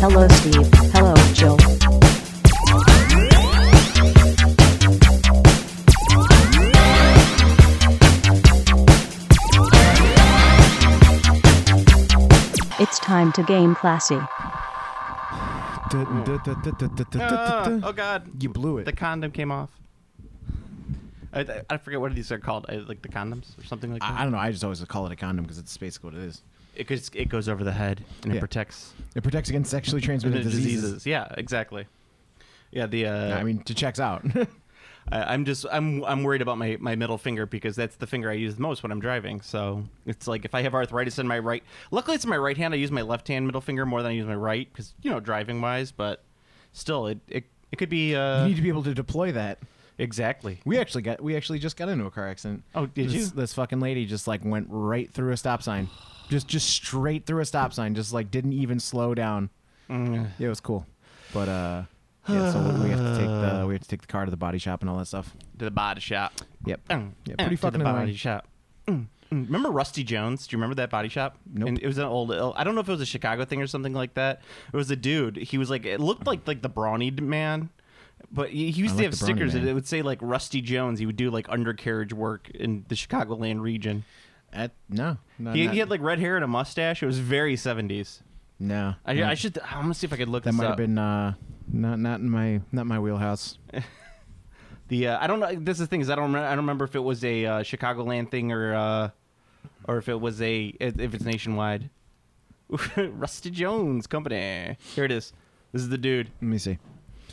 Hello, Steve. Hello, Jill. It's time to game classy. Oh God! You blew it. The condom came off. I forget what these are called. Like the condoms or something like that. I don't know. I just always call it a condom because it's basically what it is. It goes over the head and Yeah. it protects It protects against sexually transmitted diseases. Yeah, exactly. Yeah, I mean, it checks out. I'm worried about my middle finger because that's the finger I use the most when I'm driving. So it's like if I have arthritis in my right, luckily it's in my right hand. I use my left hand middle finger more than I use my right because driving wise. But still, it could be. You need to be able to deploy that. Exactly. We actually just got into a car accident. Oh, did you? This fucking lady just like went right through a stop sign, just straight through a stop sign, just like didn't even slow down. Yeah, it was cool, but yeah. So we have to take the car to the body shop and all that stuff. To the body shop. Yep. Yeah, pretty fucking to the body annoying. shop. Remember Rusty Jones? Do you remember that body shop? Nope. And it was an old. I don't know if it was a Chicago thing or something like that. It was a dude. He was like, it looked like the brawny man, but he used to like have the brawny stickers. man. It would say like Rusty Jones. He would do like undercarriage work in the Chicagoland region. No, He had like red hair and a mustache. It was very 70s. no. I should. I'm gonna see if I could look That this might up. have been not in my wheelhouse. I don't know. This is the thing is I don't remember if it was a Chicagoland thing or if it was if it's nationwide. Rusty Jones Company. Here it is. This is the dude. Let me see.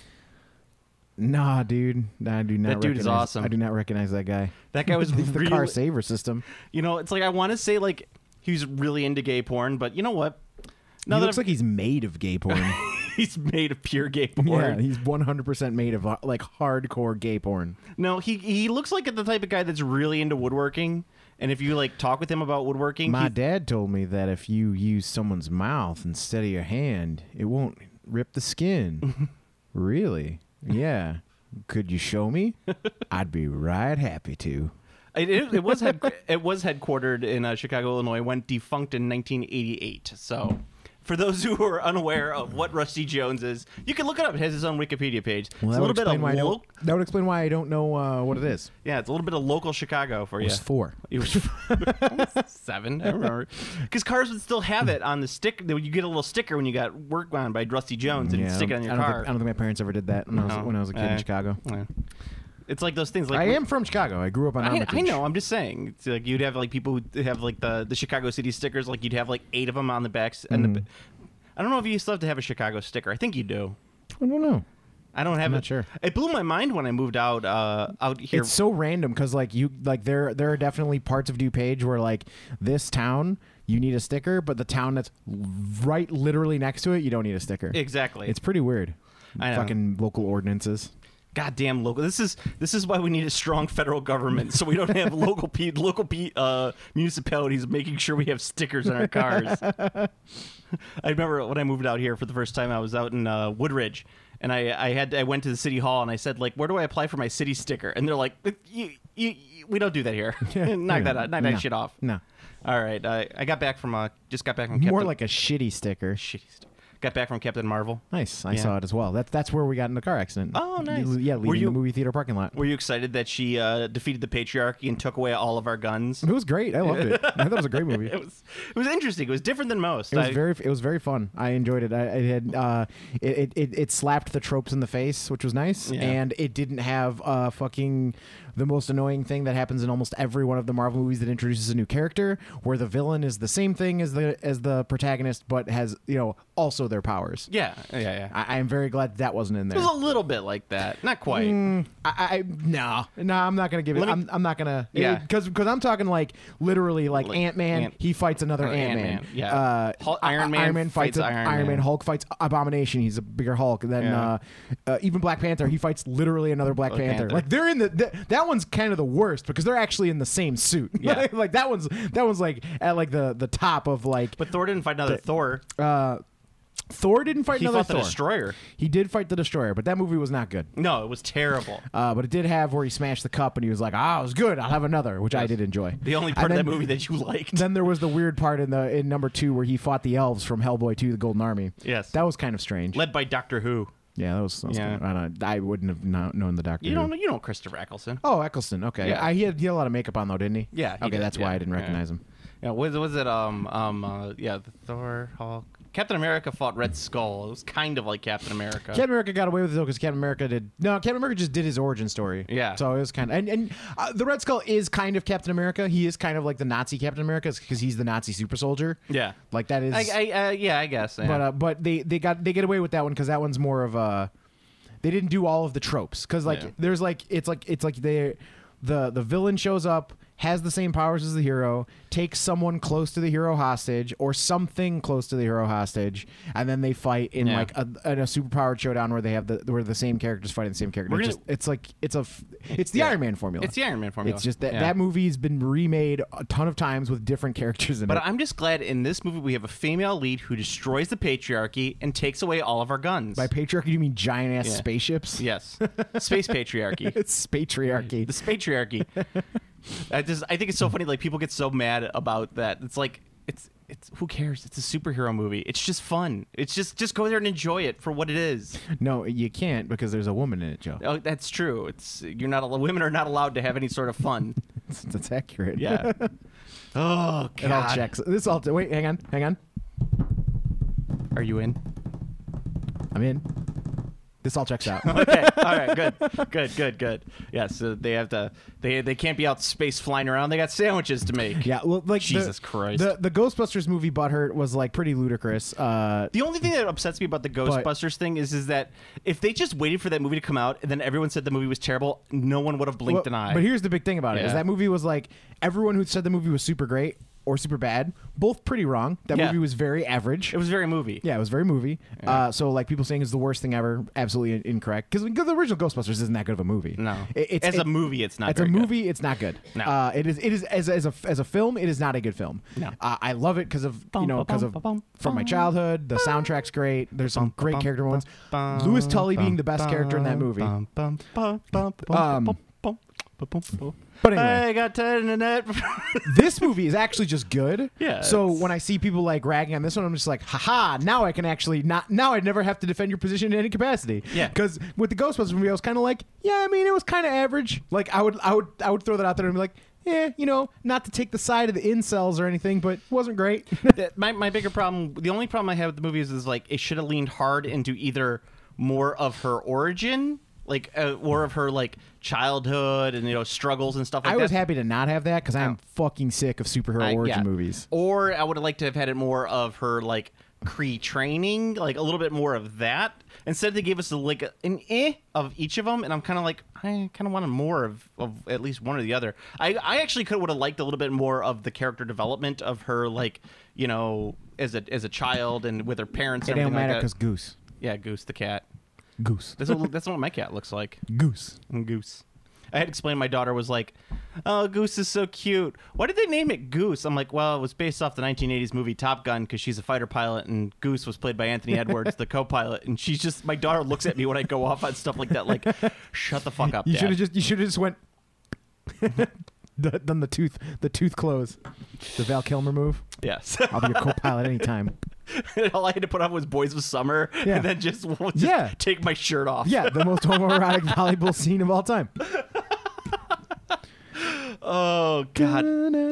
Nah, dude. I do not. That dude is awesome. I do not recognize that guy. That guy was the really, car saver system. It's like I want to say like he was really into gay porn, but you know what? He looks like he's made of gay porn. he's made of pure gay porn. Yeah, he's 100% made of like hardcore gay porn. No, he looks like the type of guy that's really into woodworking. And if you like talk with him about woodworking, My dad told me that if you use someone's mouth instead of your hand, it won't rip the skin. Really? Yeah. Could you show me? I'd be right happy to. It was headquartered in Chicago, Illinois. Went defunct in 1988. So, for those who are unaware of what Rusty Jones is, you can look it up. It has its own Wikipedia page. Well, It's a little bit of that would explain why I don't know what it is. yeah, it's a little bit of local Chicago for It you. was 4. It was 7. I remember because cars would still have it on the stick. You get a little sticker when you got work on by Rusty Jones, and you stick it on your car. I don't think my parents ever did that when I was a kid in Chicago. Yeah. It's like those things. Like I am from Chicago. I grew up on Armitage. I know. I'm just saying. It's like you'd have like people who have like the Chicago City stickers. Like you'd have like 8 of them on the backs. And I don't know if you still have to have a Chicago sticker. I think you do. I don't know. I don't have I'm it. not sure. It blew my mind when I moved out here. It's so random because there are definitely parts of DuPage where like this town you need a sticker, but the town that's right literally next to it you don't need a sticker. Exactly. It's pretty weird. I know. Fucking local ordinances. Goddamn local. This is why we need a strong federal government, so we don't have local municipalities making sure we have stickers on our cars. I remember when I moved out here for the first time. I was out in Woodridge, and I went to the city hall and I said like, where do I apply for my city sticker? And they're like, we don't do that here. knock that shit off. No. All right. I got back from just got back from More Captain, like a shitty sticker. shitty sticker. Got back from Captain Marvel. Nice. I Yeah. saw it as well. That's where we got in the car accident. Oh, nice. Yeah, Were leaving you- the movie theater parking lot. Were you excited that she defeated the patriarchy and took away all of our guns? It was great. I loved it. I thought it was a great movie. It was interesting. It was different than most. It was very fun. I enjoyed it. It slapped the tropes in the face, which was nice, Yeah. and it didn't have fucking the most annoying thing that happens in almost every one of the Marvel movies that introduces a new character, where the villain is the same thing as the protagonist, but has also their powers. Yeah. I am very glad that wasn't in It there. was a little bit like that. Not quite. No, I'm not gonna give it. I'm not gonna. Yeah. because I'm talking like literally like Ant-Man. He fights another Ant-Man. Ant-Man, yeah. Iron Man fights Iron Man. Hulk fights Abomination. He's a bigger Hulk. Then even Black Panther. He fights literally another Black Panther. Like they're in that one's kind of the worst because they're actually in the same suit. Yeah. like that one's like at like the top of like. But Thor didn't fight another Thor. Thor didn't fight He another fought the Thor. Destroyer. He did fight the Destroyer, but that movie was not good. No, it was terrible. But it did have where he smashed the cup and he was like, it was good. I'll have another, which I did enjoy. The only And part of then- that movie that you liked. Then there was the weird part in number 2 where he fought the elves from Hellboy 2, the Golden Army. Yes. That was kind of strange. Led by Doctor Who. Yeah, that was Yeah. I wouldn't have known the Doctor. You Who. don't know Christopher Eccleston. Oh, Eccleston. Okay. Yeah. He had a lot of makeup on though, didn't he? Yeah, he Okay, did, that's yeah, why I didn't yeah. recognize him. Yeah, was it the Thor, Hulk, Captain America fought Red Skull. It was kind of like Captain America. Captain America got away with it though because Captain America just did his origin story. Yeah. So it was kind of and the Red Skull is kind of Captain America. He is kind of like the Nazi Captain America because he's the Nazi super soldier. Yeah. Like that is. I guess. Yeah. But they get away with that one because that one's more of a. They didn't do all of the tropes because Yeah. there's it's like the villain shows up, has the same powers as the hero, takes someone close to the hero hostage or something close to the hero hostage, and then they fight in Yeah. like a superpowered showdown where they have where the same characters fighting the same character. We're It's the Yeah. Iron Man formula. It's the Iron Man formula. It's just that Yeah. that movie's been remade a ton of times with different characters in But it. I'm just glad in this movie we have a female lead who destroys the patriarchy and takes away all of our guns. By patriarchy, you mean giant ass Yeah. spaceships? Yes. Space patriarchy. It's patriarchy. The patriarchy. I think it's so funny. Like people get so mad about that. It's like it's who cares? It's a superhero movie. It's just fun. It's just go there and enjoy it for what it is. No, you can't because there's a woman in it, Joe. Oh, that's true. Women are not allowed to have any sort of fun. That's accurate. Yeah. Oh God. It all checks. This all. Wait, hang on. Are you in? I'm in. This all checks out. Okay. All right. Good. Yeah. So they have to. They can't be out space flying around. They got sandwiches to make. Yeah, well, like Jesus Christ. the Ghostbusters movie Butthurt was like pretty ludicrous. The only thing that upsets me about the Ghostbusters thing is that if they just waited for that movie to come out and then everyone said the movie was terrible, no one would have blinked an eye. But here's the big thing about it: is Yeah. that movie was like everyone who said the movie was super great or super bad, both pretty wrong. That Yeah. movie was very average. It was very movie. Yeah, it was very movie. So like people saying it's the worst thing ever, absolutely incorrect. Because the original Ghostbusters isn't that good of a movie. No. It's As a movie, it's not It's a very good. movie. It's not good. No. It is as a film. It is not a good film. No. I love it because of from my childhood. The soundtrack's great. There's some great character moments. Louis Tully being the best character in that movie. But anyway. I got tied in the net. This movie is actually just good. Yeah, So it's- when I see people like ragging on this one, I'm just like, haha, now I can actually now I'd never have to defend your position in any capacity. Yeah. Because with the Ghostbusters movie, I was kind of like, yeah, I mean, it was kind of average. Like I would throw that out there and be like, yeah, not to take the side of the incels or anything, but it wasn't great. my bigger problem, the only problem I have with the movie is like it should have leaned hard into either more of her origin, like more of her like childhood and struggles and stuff like I that. was happy to not have that because I'm fucking sick of superhero origin yeah. movies. Or I would have liked to have had it more of her like Kree training, like a little bit more of that. Instead, they gave us an of each of them, and I'm kind of like, I kind of wanted more of at least one or the other. I actually would have liked a little bit more of the character development of her, like as a child and with her parents. It and don't everything matter like because that. Goose. Yeah, Goose the cat. Goose. That's what my cat looks like. Goose. Goose. I had to explain. My daughter was like, "Oh, Goose is so cute. Why did they name it Goose?" I'm like, "Well, it was based off the 1980s movie Top Gun because she's a fighter pilot, and Goose was played by Anthony Edwards, the co-pilot." And she's just, my daughter looks at me when I go off on stuff like that, like, "Shut the fuck up, You Dad." should have just went done the tooth close, the Val Kilmer move. Yes. I'll be your co-pilot anytime. All I had to put on was Boys of Summer, Yeah. and then just Yeah. take my shirt off. Yeah, the most homoerotic volleyball scene of all time. Oh God.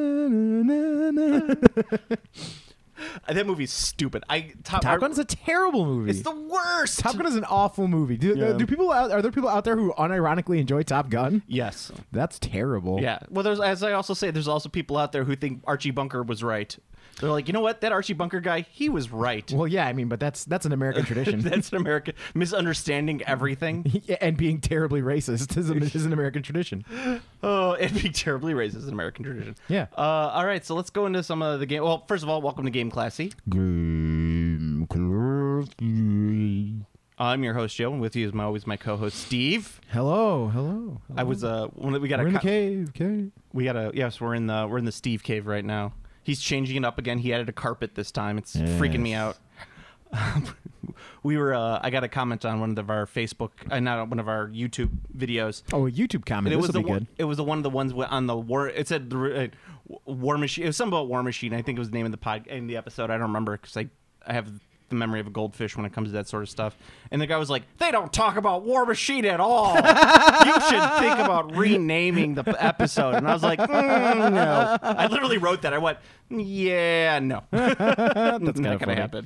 That movie's stupid. Top Gun's a terrible movie. It's the worst. Top Gun is an awful movie. Yeah. Are there people out there who unironically enjoy Top Gun? Yes. That's terrible. Yeah. Well, as I also say, there's also people out there who think Archie Bunker was right. They're like, you know what? That Archie Bunker guy, he was right. Well, yeah, I mean, but that's an American tradition. That's an American misunderstanding everything. And being terribly racist is an American tradition. Oh, and being terribly racist is an American tradition. Yeah. All right, so let's go into some of the game. Well, first of all, welcome to Game Classy. Game Classy. I'm your host Joe, and with you is always my co-host Steve. Hello. I was we got We're in the a cave. we got a yes, we're in the Steve cave right now. He's changing it up again. He added a carpet this time. It's freaking me out. we were. I got a comment on one of our Facebook, not one of our YouTube videos. Oh, a YouTube comment. And This will be good. It was the one of the ones on the war. It said War Machine. It was something about War Machine. I think it was the name of the episode. I don't remember because I have the memory of a goldfish when it comes to that sort of stuff. And the guy was like, "They don't talk about War Machine at all. You should think about renaming the episode." And I was like, "No." I literally wrote that. I went, "Yeah, no, that's not funny. gonna happen."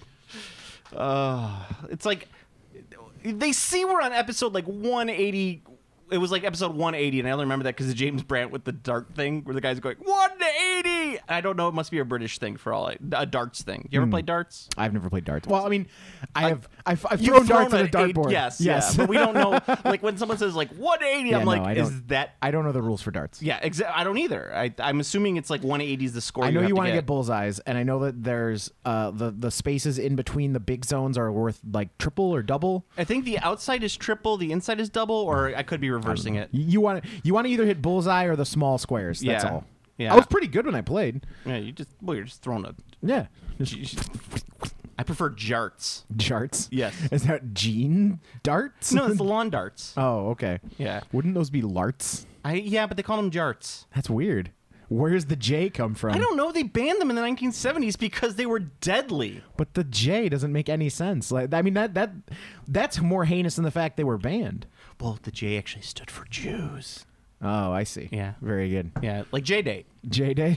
It's like they see we're on episode like 180. It was like episode 180, and I only remember that because of James Brandt with the dart thing, where the guy's going 180. I don't know. It must be a British thing for all a darts thing. You ever play darts? I've never played darts. Well, I mean, I've You've thrown darts at a an dartboard. Yes, yeah, but we don't know. Like when someone says like 180, Yeah, I'm no, like, I is don't- that? I don't know the rules for darts. Yeah, I don't either. I'm assuming it's like 180 is the score. I know you want to get bullseyes, and I know that there's the spaces in between the big zones are worth like triple or double. I think the outside is triple, the inside is double, or I could be reversing it. You want to either hit bullseye or the small squares. That's Yeah. all. Yeah. I was pretty good when I played. Yeah, you're just throwing a. Yeah, I prefer jarts. darts. Yes. Is that Gene darts? No, it's the lawn darts. Oh, okay. Yeah. Wouldn't those be larts? Yeah, but they call them jarts. That's weird. Where's the J come from? I don't know. They banned them in the 1970s because they were deadly. But the J doesn't make any sense. Like, I mean, that's more heinous than the fact they were banned. Well, the J actually stood for Jews. Oh, I see. Yeah. Very good. Yeah, like J-Date. J Day.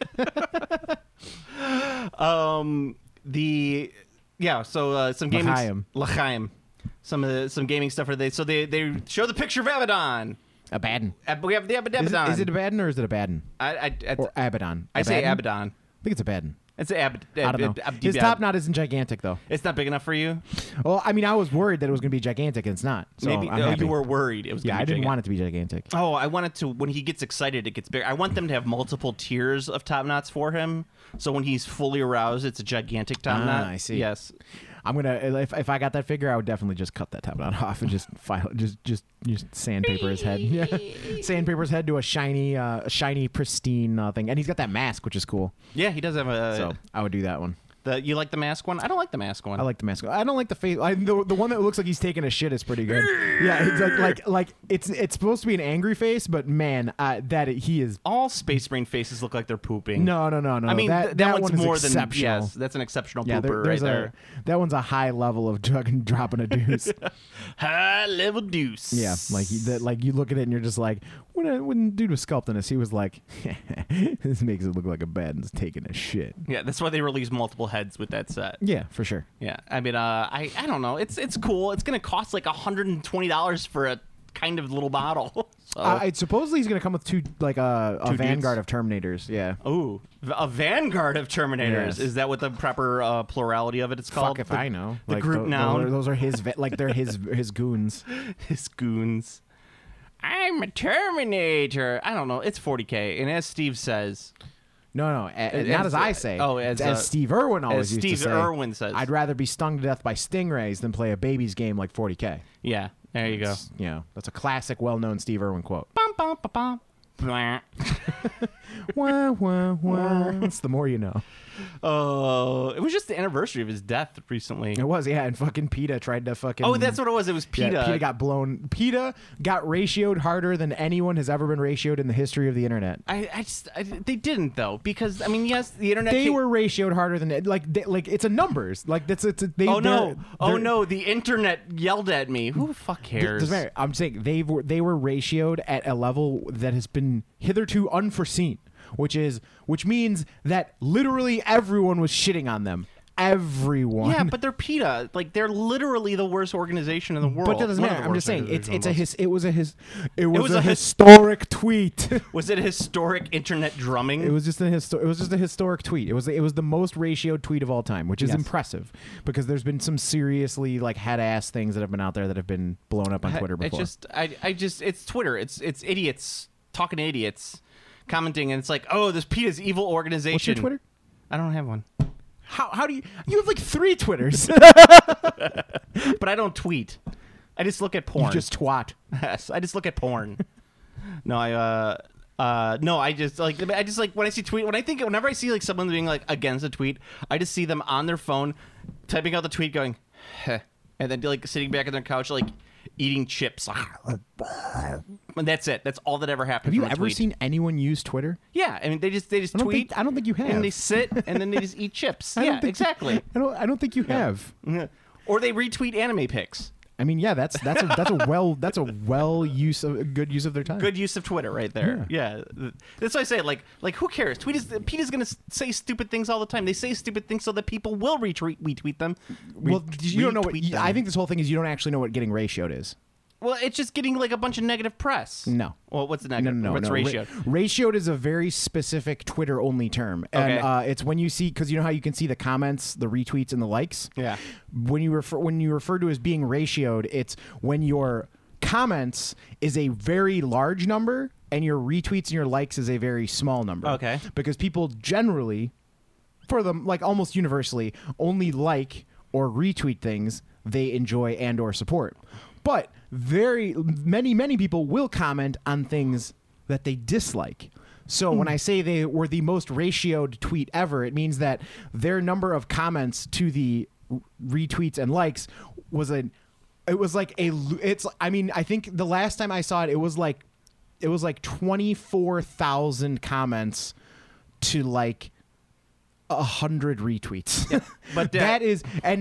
Some gaming L'chaim. L'chaim. Some gaming stuff for they show the picture of Abaddon. Abaddon. We have the Abaddon. Is it Abaddon or is it Abaddon? Or Abaddon. I say Abaddon? Abaddon. I think it's Abaddon. It's I don't know. His top knot isn't gigantic though. It's not big enough for you. Well, I mean, I was worried that it was going to be gigantic, and it's not. So Maybe I'm happy. you were worried it was. Yeah, gonna I be didn't gigantic. want it to be gigantic. Oh, I want it to. When he gets excited, it gets bigger. I want them to have multiple tiers of top knots for him. So when he's fully aroused, it's a gigantic top knot. I see. Yes. I'm gonna if I got that figure, I would definitely just cut that top knot off and just file just sandpaper his head. Yeah, sandpaper his head to a shiny, pristine thing. And he's got that mask, which is cool. Yeah, he does have a. So I would do that one. You like the mask one? I don't like the mask one. I like the mask. I don't like the face. The one that looks like he's taking a shit is pretty good. Yeah, it's like it's supposed to be an angry face, but man, he is. All Space Marine faces look like they're pooping. No. I mean, that that one one's is more exceptional. than yes. That's an exceptional Yeah, pooper right there's there. that one's a high level of dropping a deuce. High level deuce. Yeah, like you look at it and you're just like, when dude was sculpting this, he was like, this makes it look like Abaddon's taking a shit. Yeah, that's why they release multiple heads with that set. Yeah, for sure. Yeah, I mean, I don't know. It's cool. It's gonna cost like $120 for a kind of little bottle. So. Supposedly he's gonna come with two Two vanguard dudes? of Terminators. Yeah. Ooh, a vanguard of Terminators. Yes. Is that what the proper plurality of it's called? Fuck if I know. The group noun. Those are his they're his goons. His goons. I'm a Terminator. I don't know. It's 40K, and as Steve says, No, not as I say. Oh, as Steve Irwin always as used Steve to say. Irwin says. I'd rather be stung to death by stingrays than play a baby's game like 40K. Yeah, there you go. You know, that's a classic, well-known Steve Irwin quote. Bum, bum, bum, bum. Blah. Wah, wah, wah. That's the more you know. Oh, it was just the anniversary of his death recently. It was, yeah, and fucking PETA tried to fucking... Oh, that's what it was. It was PETA. Yeah, PETA got blown. PETA got ratioed harder than anyone has ever been ratioed in the history of the internet. They didn't though, because I mean, yes, the internet. They were ratioed harder than like it's a numbers like it's they. Oh no! they're- No! The internet yelled at me. Who the fuck cares? Doesn't matter. I'm saying they were ratioed at a level that has been hitherto unforeseen, which means that literally everyone was shitting on them. Everyone. Yeah, but they're PETA. Like they're literally the worst organization in the world. But that doesn't One of matter. the I'm worst just saying organizations it was was a a historic tweet. Was it a historic internet drumming? It was just a historic tweet. It was the most ratioed tweet of all time, which is Yes. impressive because there's been some seriously like head ass things that have been out there that have been blown up on Twitter before. It's Twitter. It's idiots talking to idiots, commenting, and it's like, oh, this PETA's evil organization. What's your Twitter? I don't have one, How do you have like 3 Twitters? but I don't tweet. I just look at porn. You just twat. Yes, I just look at porn. No, No, I just like when I see whenever I see like someone being like against a tweet, I just see them on their phone typing out the tweet going, heh, and then like sitting back on their couch like eating chips. And that's it. That's all that ever happens. Have you from a ever tweet. seen anyone use Twitter? Yeah, I mean they just I tweet. don't think you have. And they sit and then they just eat chips. I don't Yeah, think exactly. I don't think you have. Or they retweet anime pics. I mean, yeah, that's a good use of their time. Good use of Twitter right there. Yeah. That's why I say, like who cares? Peter's going to say stupid things all the time. They say stupid things so that people will retweet them. Well, you don't know what. Retweet them. I think this whole thing is you don't actually know what getting ratioed is. Well, it's just getting like a bunch of negative press. No. Well, what's the negative? No. What's ratioed? Ratioed is a very specific Twitter-only term. And Okay. it's when you see, because you know how you can see the comments, the retweets, and the likes? Yeah. When you refer to as being ratioed, it's when your comments is a very large number and your retweets and your likes is a very small number. Okay. Because people generally, for them, like almost universally, only like or retweet things they enjoy and or support. But very many people will comment on things that they dislike. So when I say they were the most ratioed tweet ever, it means that their number of comments to the retweets and likes was I think the last time I saw it, it was like 24,000 comments to like 100 retweets. Yeah, but that is.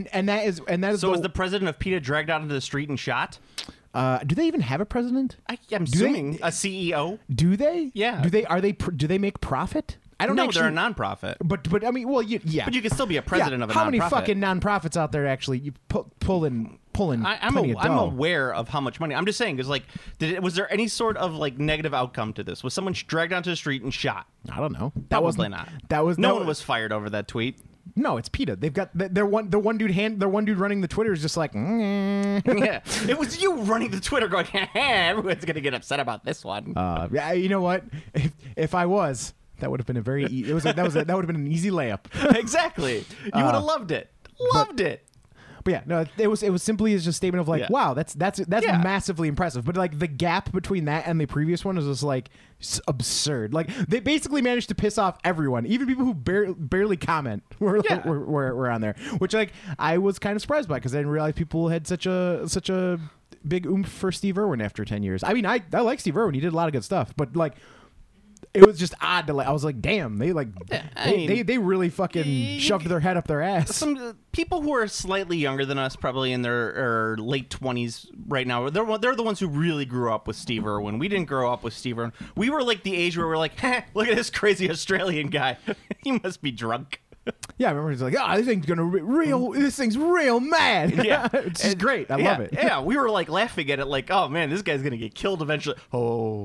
So was the president of PETA dragged out into the street and shot? Do they even have a president? I'm assuming a CEO. Do they? Yeah. Do they make profit? I don't know. They're a nonprofit. But I mean, well, yeah. But you can still be a president of a How nonprofit. many fucking nonprofits out there actually you pull in? I'm aware of how much money. I'm just saying, because like, was there any sort of like negative outcome to this? Was someone dragged onto the street and shot? I don't know. Probably not. No one was fired over that tweet. No, it's PETA. They've got their one dude running the Twitter is just like, Yeah, it was you running the Twitter going, everyone's gonna get upset about this one. Yeah, you know what? If I was, that would have been a very that would have been an easy layup. Exactly. You would have loved it. Loved it. But yeah, no, it was simply as just a statement of like, Yeah. wow, that's Yeah. massively impressive. But like the gap between that and the previous one is just like absurd. Like they basically managed to piss off everyone, even people who barely comment were on there, which like I was kind of surprised by because I didn't realize people had such a big oomph for Steve Irwin after 10 years. I mean, I like Steve Irwin; he did a lot of good stuff, but like. It was just odd to like. I was like, "Damn, they really fucking shoved their head up their ass." Some people who are slightly younger than us, probably in their late 20s right now, they're the ones who really grew up with Steve Irwin. We didn't grow up with Steve Irwin. We were like the age where we're like, "Look at this crazy Australian guy. He must be drunk." Yeah, I remember he's like, this thing's real mad. Yeah. It's great. I love it. Yeah, we were like laughing at it like, oh man, this guy's gonna get killed eventually. Oh.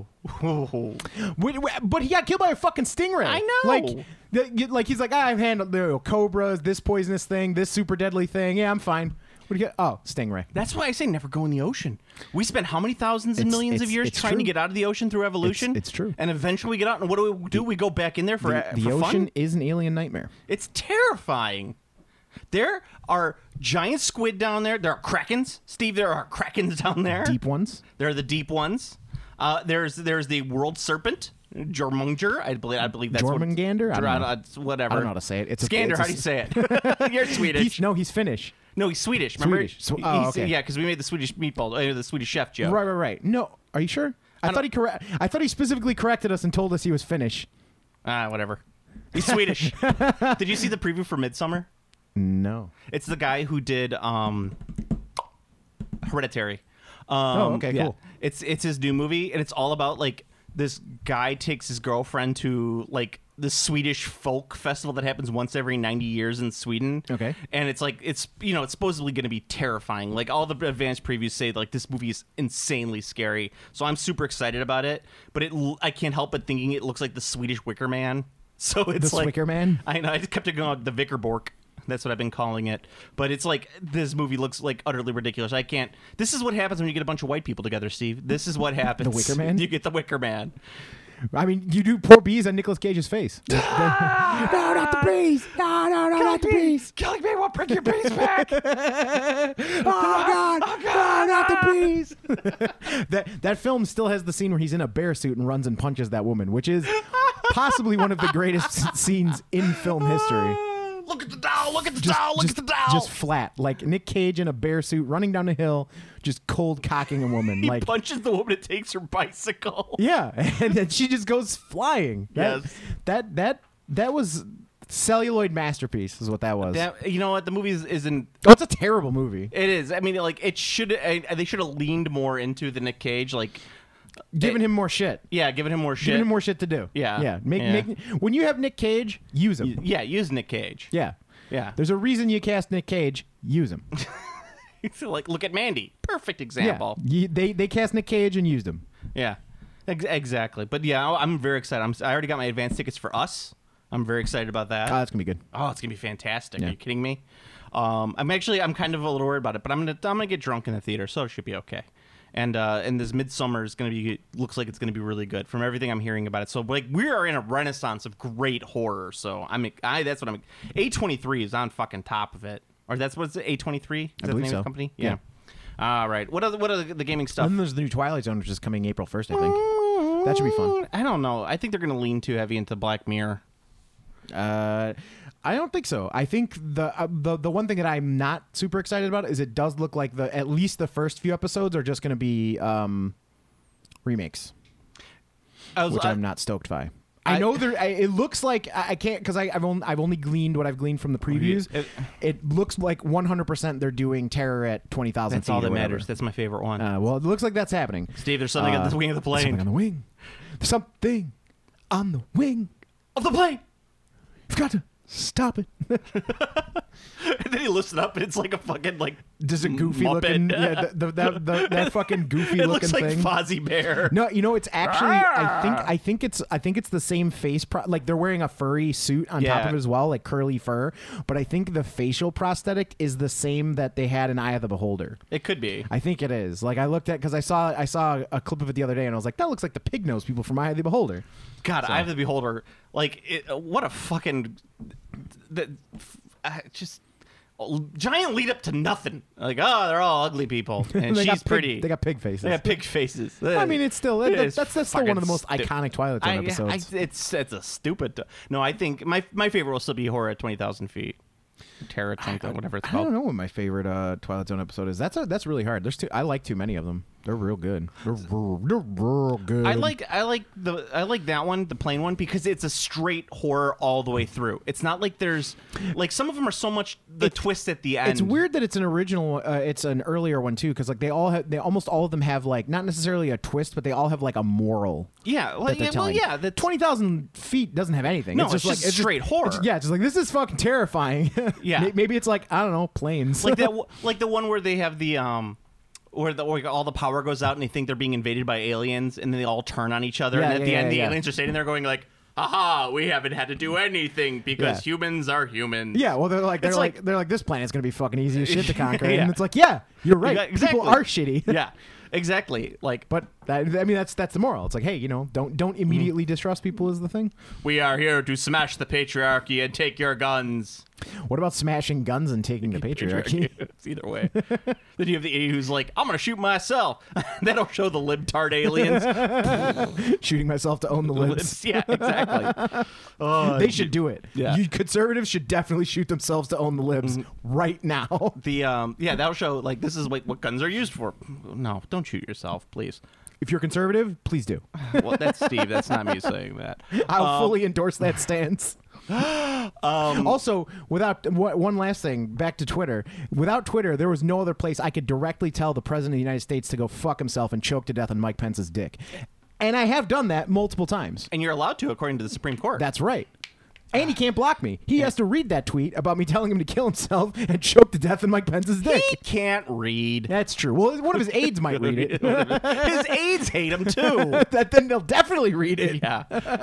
But he got killed by a fucking stingray. I know. Like he's like, I've handled the cobras, this poisonous thing, this super deadly thing. Yeah, I'm fine. What do you get? Oh, stingray. That's why I say never go in the ocean. We spent how many thousands and millions of years trying to get out of the ocean through evolution? It's true. And eventually we get out, and what do? We go back in there for The ocean fun? is an alien nightmare. It's terrifying. There are giant squid down there. There are krakens. Steve, there are krakens down there. Deep ones. There are the deep ones. There's the world serpent. Jormunger, I believe that's Jormungandr? I don't know. Whatever. I don't know how to say it. It's Skander, how do you say it? You're Swedish. He's Finnish. No, he's Swedish. Remember? Swedish. So, okay. Yeah, because we made the Swedish meatball, the Swedish chef joke. Right. No, are you sure? I thought he specifically corrected us and told us he was Finnish. Whatever. He's Swedish. Did you see the preview for Midsummer? No. It's the guy who did Hereditary. Okay, yeah. cool. It's his new movie, and it's all about like this guy takes his girlfriend to like the Swedish folk festival that happens once every 90 years in Sweden. Okay. And it's like it's supposedly going to be terrifying. Like all the advanced previews say like this movie is insanely scary. So I'm super excited about it, but I can't help but thinking it looks like the Swedish Wicker Man. So it's The like Wicker Man? I know. I just kept it going the Vickerbork. That's what I've been calling it. But it's like this movie looks like utterly ridiculous. I can't. This is what happens when you get a bunch of white people together, Steve. This is what happens. The Wicker Man? You get the Wicker Man. I mean, you do pour bees on Nicolas Cage's face. No, not the bees. No, not the bees. Killing me will bring your bees back. Oh, God. No, not the masterpiece. that film still has the scene where he's in a bear suit and runs and punches that woman, which is possibly one of the greatest scenes in film history. Look at the doll! Look at the doll! Look at the doll! Just flat, like Nick Cage in a bear suit running down a hill, just cold cocking a woman. he like punches the woman and takes her bicycle. yeah, and then she just goes flying. Yes. That was celluloid masterpiece, is what that was. You know what? The movie isn't. Oh, it's a terrible movie. It is. I mean, like it should. They should have leaned more into the Nick Cage, like Giving him more shit. yeah, giving him more shit. Giving him more shit to do. Yeah. Yeah. Yeah. Make when you have Nick Cage, use him. Yeah, use Nick Cage. Yeah. Yeah. There's a reason you cast Nick Cage. Use him. So, like, look at Mandy. Perfect example. Yeah. They cast Nick Cage and used him. Yeah. Exactly. But yeah, I'm very excited. I already got my advance tickets for Us. I'm very excited about that. That's gonna be good. Oh, it's gonna be fantastic. Yeah. Are you kidding me? I'm kind of a little worried about it, but I'm gonna get drunk in the theater, so it should be okay. And this Midsummer is looks like it's gonna be really good from everything I'm hearing about it. So like we are in a renaissance of great horror. So that's what I'm. A23 is on fucking top of it, or that's what's it? A23? Is that believe the name so. of the company? Yeah. All right. What are the gaming stuff? And then there's the new Twilight Zone, which is coming April 1st, I think. That should be fun. I don't know. I think they're gonna lean too heavy into Black Mirror. I don't think so. I think the one thing that I'm not super excited about is it does look like at least the first few episodes are just going to be remakes, which I'm not stoked by. I know there. It looks like I can't because I've only gleaned what I've gleaned from the previews. It looks like 100% they're doing Terror at 20,000 feet. That's all that matters. That's my favorite one. Well, it looks like that's happening. Steve, there's something on the wing of the plane. Something on the wing. There's something on the wing Of the plane. You've got to stop it. And then he lifts it up, and it's like a fucking like Just a goofy Muppet. looking, yeah, that fucking goofy It looking looks like thing. Fozzie Bear. No, it's actually I think it's the same face like they're wearing a furry suit on top Yeah. of it as well, like curly fur. But I think the facial prosthetic is the same that they had in Eye of the Beholder. It could be. I think it is. Like I looked at because I saw a clip of it the other day and I was like, that looks like the pig nose people from Eye of the Beholder. God, Eye of the Beholder. Like, what a fucking just giant lead up to nothing. Like, oh, they're all ugly people, and They got she's pig- pretty. They got pig faces. They got pig faces. I mean, it's still It is that's still fucking one of the most stu- iconic Twilight Zone episodes. It's a stupid. No, I think my favorite will still be Horror at 20,000 feet. Terror at 20,000, whatever it's I called. don't know what my favorite Twilight Zone episode is. That's really hard. I like too many of them. They're real good. They're real good. I like that one, the plain one, because it's a straight horror all the way through. It's not like there's like some of them are so much the twist at the end. It's weird that it's an original. It's an earlier one too, because like almost all of them have like not necessarily a twist, but they all have like a moral. Yeah, well, that they're telling. the 20,000 feet doesn't have anything. No, it's just it's like straight horror. It's just like this is fucking terrifying. Yeah. Maybe it's like I don't know planes. like that, like the one where they have the where all the power goes out and they think they're being invaded by aliens, and then they all turn on each other, Yeah, and at the yeah, end the yeah. aliens are sitting there going like, "Haha, we haven't had to do anything because Yeah. humans are humans." Yeah, well, they're like It's like- this planet's gonna be fucking easy as shit to conquer, Yeah. and it's like, yeah, you're right. Exactly. People are shitty. Yeah, exactly. Like, But that's the moral. It's like, hey, don't immediately distrust people is the thing. we are here to smash the patriarchy and take your guns. What about smashing guns and taking the patriarchy? It's either way. Then you have the idiot who's like, I'm gonna shoot myself. That'll show the libtard aliens. Shooting myself to own the libs. Yeah, exactly. They should do it. Yeah. You conservatives should definitely shoot themselves to own the libs right now. The that'll show like this is what guns are used for. No, don't shoot yourself, please. If you're conservative, please do. Well, that's Steve. That's not me saying that. I'll fully endorse that stance. Also, without one last thing, back to Twitter. Without Twitter, there was no other place I could directly tell the president of the United States to go fuck himself and choke to death on Mike Pence's dick. And I have done that multiple times. And you're allowed to, according to the Supreme Court. That's right. And he can't block me. He has to read that tweet about me telling him to kill himself and choke to death on Mike Pence's dick. He can't read. That's true. Well, one of his aides might read it. His aides hate him too. Then they'll definitely read it. Yeah.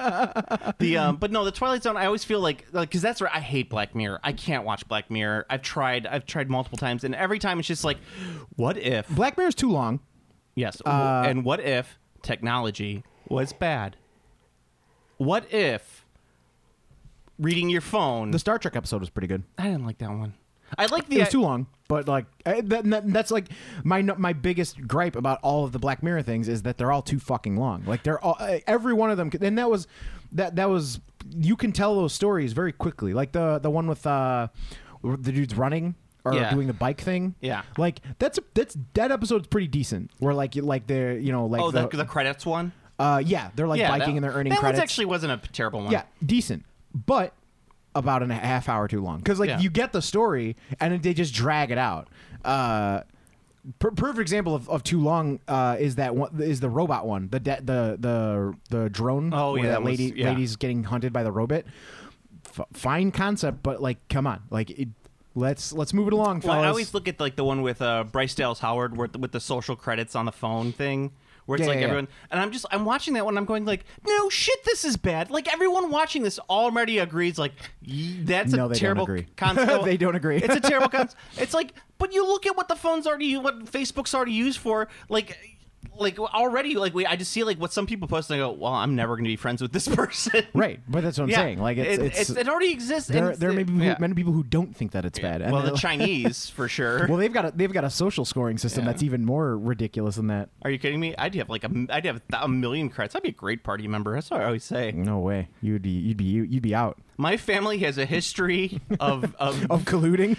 But no, the Twilight Zone. I always feel like because that's where I hate Black Mirror. I can't watch Black Mirror. I've tried multiple times, and every time it's just like, what if? Black Mirror's too long. Yes. And what if technology was bad? What if reading your phone? The Star Trek episode was pretty good. I didn't like that one. I like the. It was too long, But like that's like my biggest gripe about all of the Black Mirror things is that they're all too fucking long. Like they're all every one of them, and that was you can tell those stories very quickly. Like the one with the dude's running or doing the bike thing. Yeah, like that episode's pretty decent. Where like they're the credits one. They're like biking and they're earning credits. That actually wasn't a terrible one. Yeah, decent, but about a half hour too long. Because you get the story and then they just drag it out. Perfect example of too long is the robot one, the drone. Oh yeah, that lady's getting hunted by the robot. Fine concept, but like, come on, like let's move it along, fellas. Well, I always look at like the one with Bryce Dallas Howard with the social credits on the phone thing. Where it's everyone, and I'm watching that one. I'm going like, no shit, this is bad. Like everyone watching this already agrees, like that's a terrible concept. They don't agree. It's a terrible concept. It's like, but you look at what the phone's already, what Facebook's already used for, like already, like I just see like what some people post and I go, well, I'm never going to be friends with this person. Right, but that's what I'm saying. Like it already exists. There may be many people who don't think that it's bad. Well, the Chinese for sure. Well, they've got a social scoring system that's even more ridiculous than that. Are you kidding me? I'd have a million credits. I'd be a great party member. That's what I always say. No way. You'd be out. My family has a history of colluding.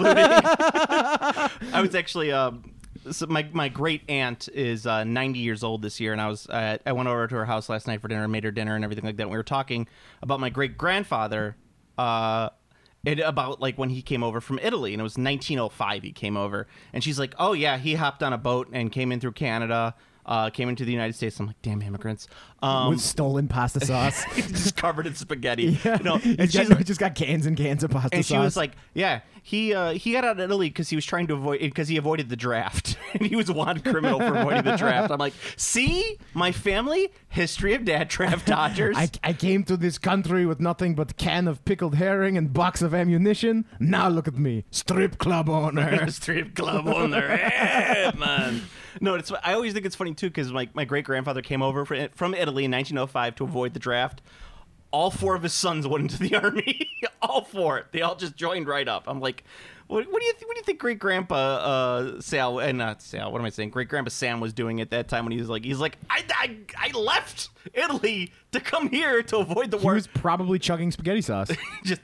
I was actually so my great aunt is 90 years old this year, and I went over to her house last night for dinner, made her dinner and everything like that. And we were talking about my great grandfather, about like when he came over from Italy, and it was 1905 he came over, and she's like, oh yeah, he hopped on a boat and came in through Canada. Came into the United States. I'm like, damn immigrants. With stolen pasta sauce. Just covered in spaghetti. Yeah. You know, and he just got cans and cans of pasta sauce. And she was like, yeah, he got out of Italy because he was trying to he avoided the draft. And he was a wanted criminal for avoiding the draft. I'm like, see? My family, history of dad draft dodgers. I came to this country with nothing but can of pickled herring and box of ammunition. Now look at me. Strip club owner. Strip club owner. Yeah, man. No, I always think it's funny, too, because my great-grandfather came over from Italy in 1905 to avoid the draft. All 4 of his sons went into the army. All 4. They all just joined right up. I'm like, what do you think Great-Grandpa Sal, and not Sal, what am I saying? Great-Grandpa Sam was doing at that time when he's like, I left Italy to come here to avoid the war. He was probably chugging spaghetti sauce. Just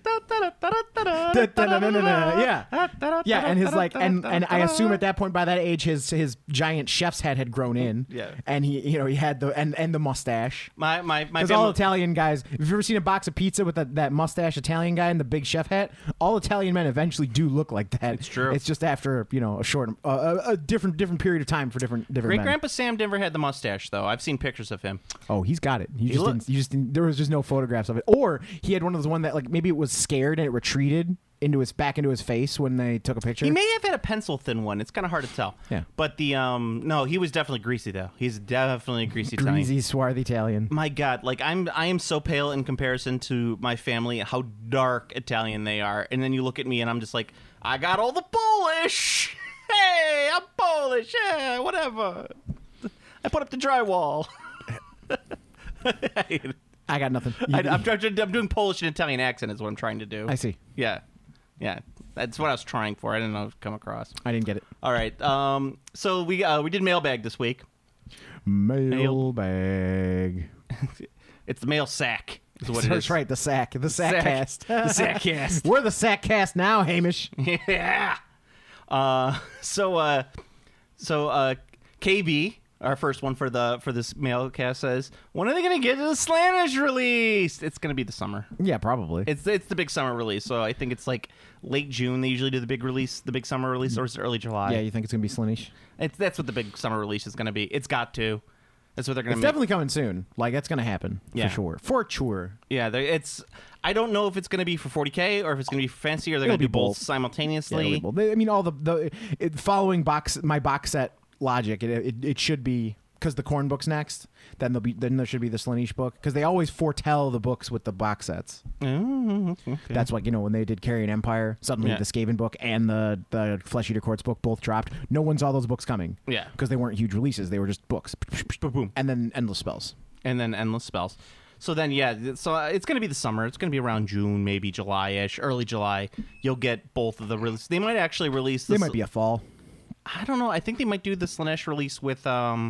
yeah, and his like, and I assume at that point, by that age, his giant chef's head had grown in. Yeah, and he had the and the mustache. My because all Italian guys. Have you ever seen a box of pizza with that mustache Italian guy and the big chef hat? All Italian men eventually do look like that. It's true. It's just after a short, a different period of time for different Great men. Grandpa Sam never had the mustache though. I've seen pictures of him. Oh, he's got it. There was just no photographs of it, or he had one of those that like maybe it was scared and it retreated back into his face when they took a picture. He may have had a pencil thin one. It's kind of hard to tell. Yeah. But no, he was definitely greasy though. He's definitely a greasy Italian. Greasy, swarthy Italian. My God, like I am so pale in comparison to my family. How dark Italian they are, and then you look at me and I'm just like, I got all the Polish. Hey, I'm Polish. Yeah, whatever. I put up the drywall. I got nothing. I'm doing Polish and Italian accent is what I'm trying to do. I see. Yeah. That's what I was trying for. I didn't know it would come across. I didn't get it. All right. So we did mailbag this week. Mailbag. It's the mail sack. Is what it is. That's right. The sack. The sack cast. The sack cast. We're the sack cast now, Hamish. Yeah. So KB. Our first one for this mailcast says, when are they going to get the Slaanesh released? It's going to be the summer. Yeah, probably. It's the big summer release, so I think it's like late June they usually do the big release, the big summer release, or is it early July? Yeah, you think it's going to be Slaanesh? That's what the big summer release is going to be. It's got to. That's what they're going to make. It's definitely coming soon. Like, that's going to happen, for sure. Yeah, I don't know if it's going to be for 40K or if it's going to be for fancy, or they're going to do both simultaneously. Yeah, I mean, all following my box set logic, it should be, because the Corn book's next, then there should be the Slaanesh book, because they always foretell the books with the box sets. Okay. That's like, when they did Carrion Empire, suddenly the Skaven book and the Flesh Eater Courts book both dropped. No one saw those books coming. Yeah. Because they weren't huge releases. They were just books. Boom. And then Endless Spells. So then, so it's going to be the summer. It's going to be around June, maybe July-ish, early July. You'll get both of the release. They might actually release. They might be a fall. I don't know. I think they might do the Slaanesh release with the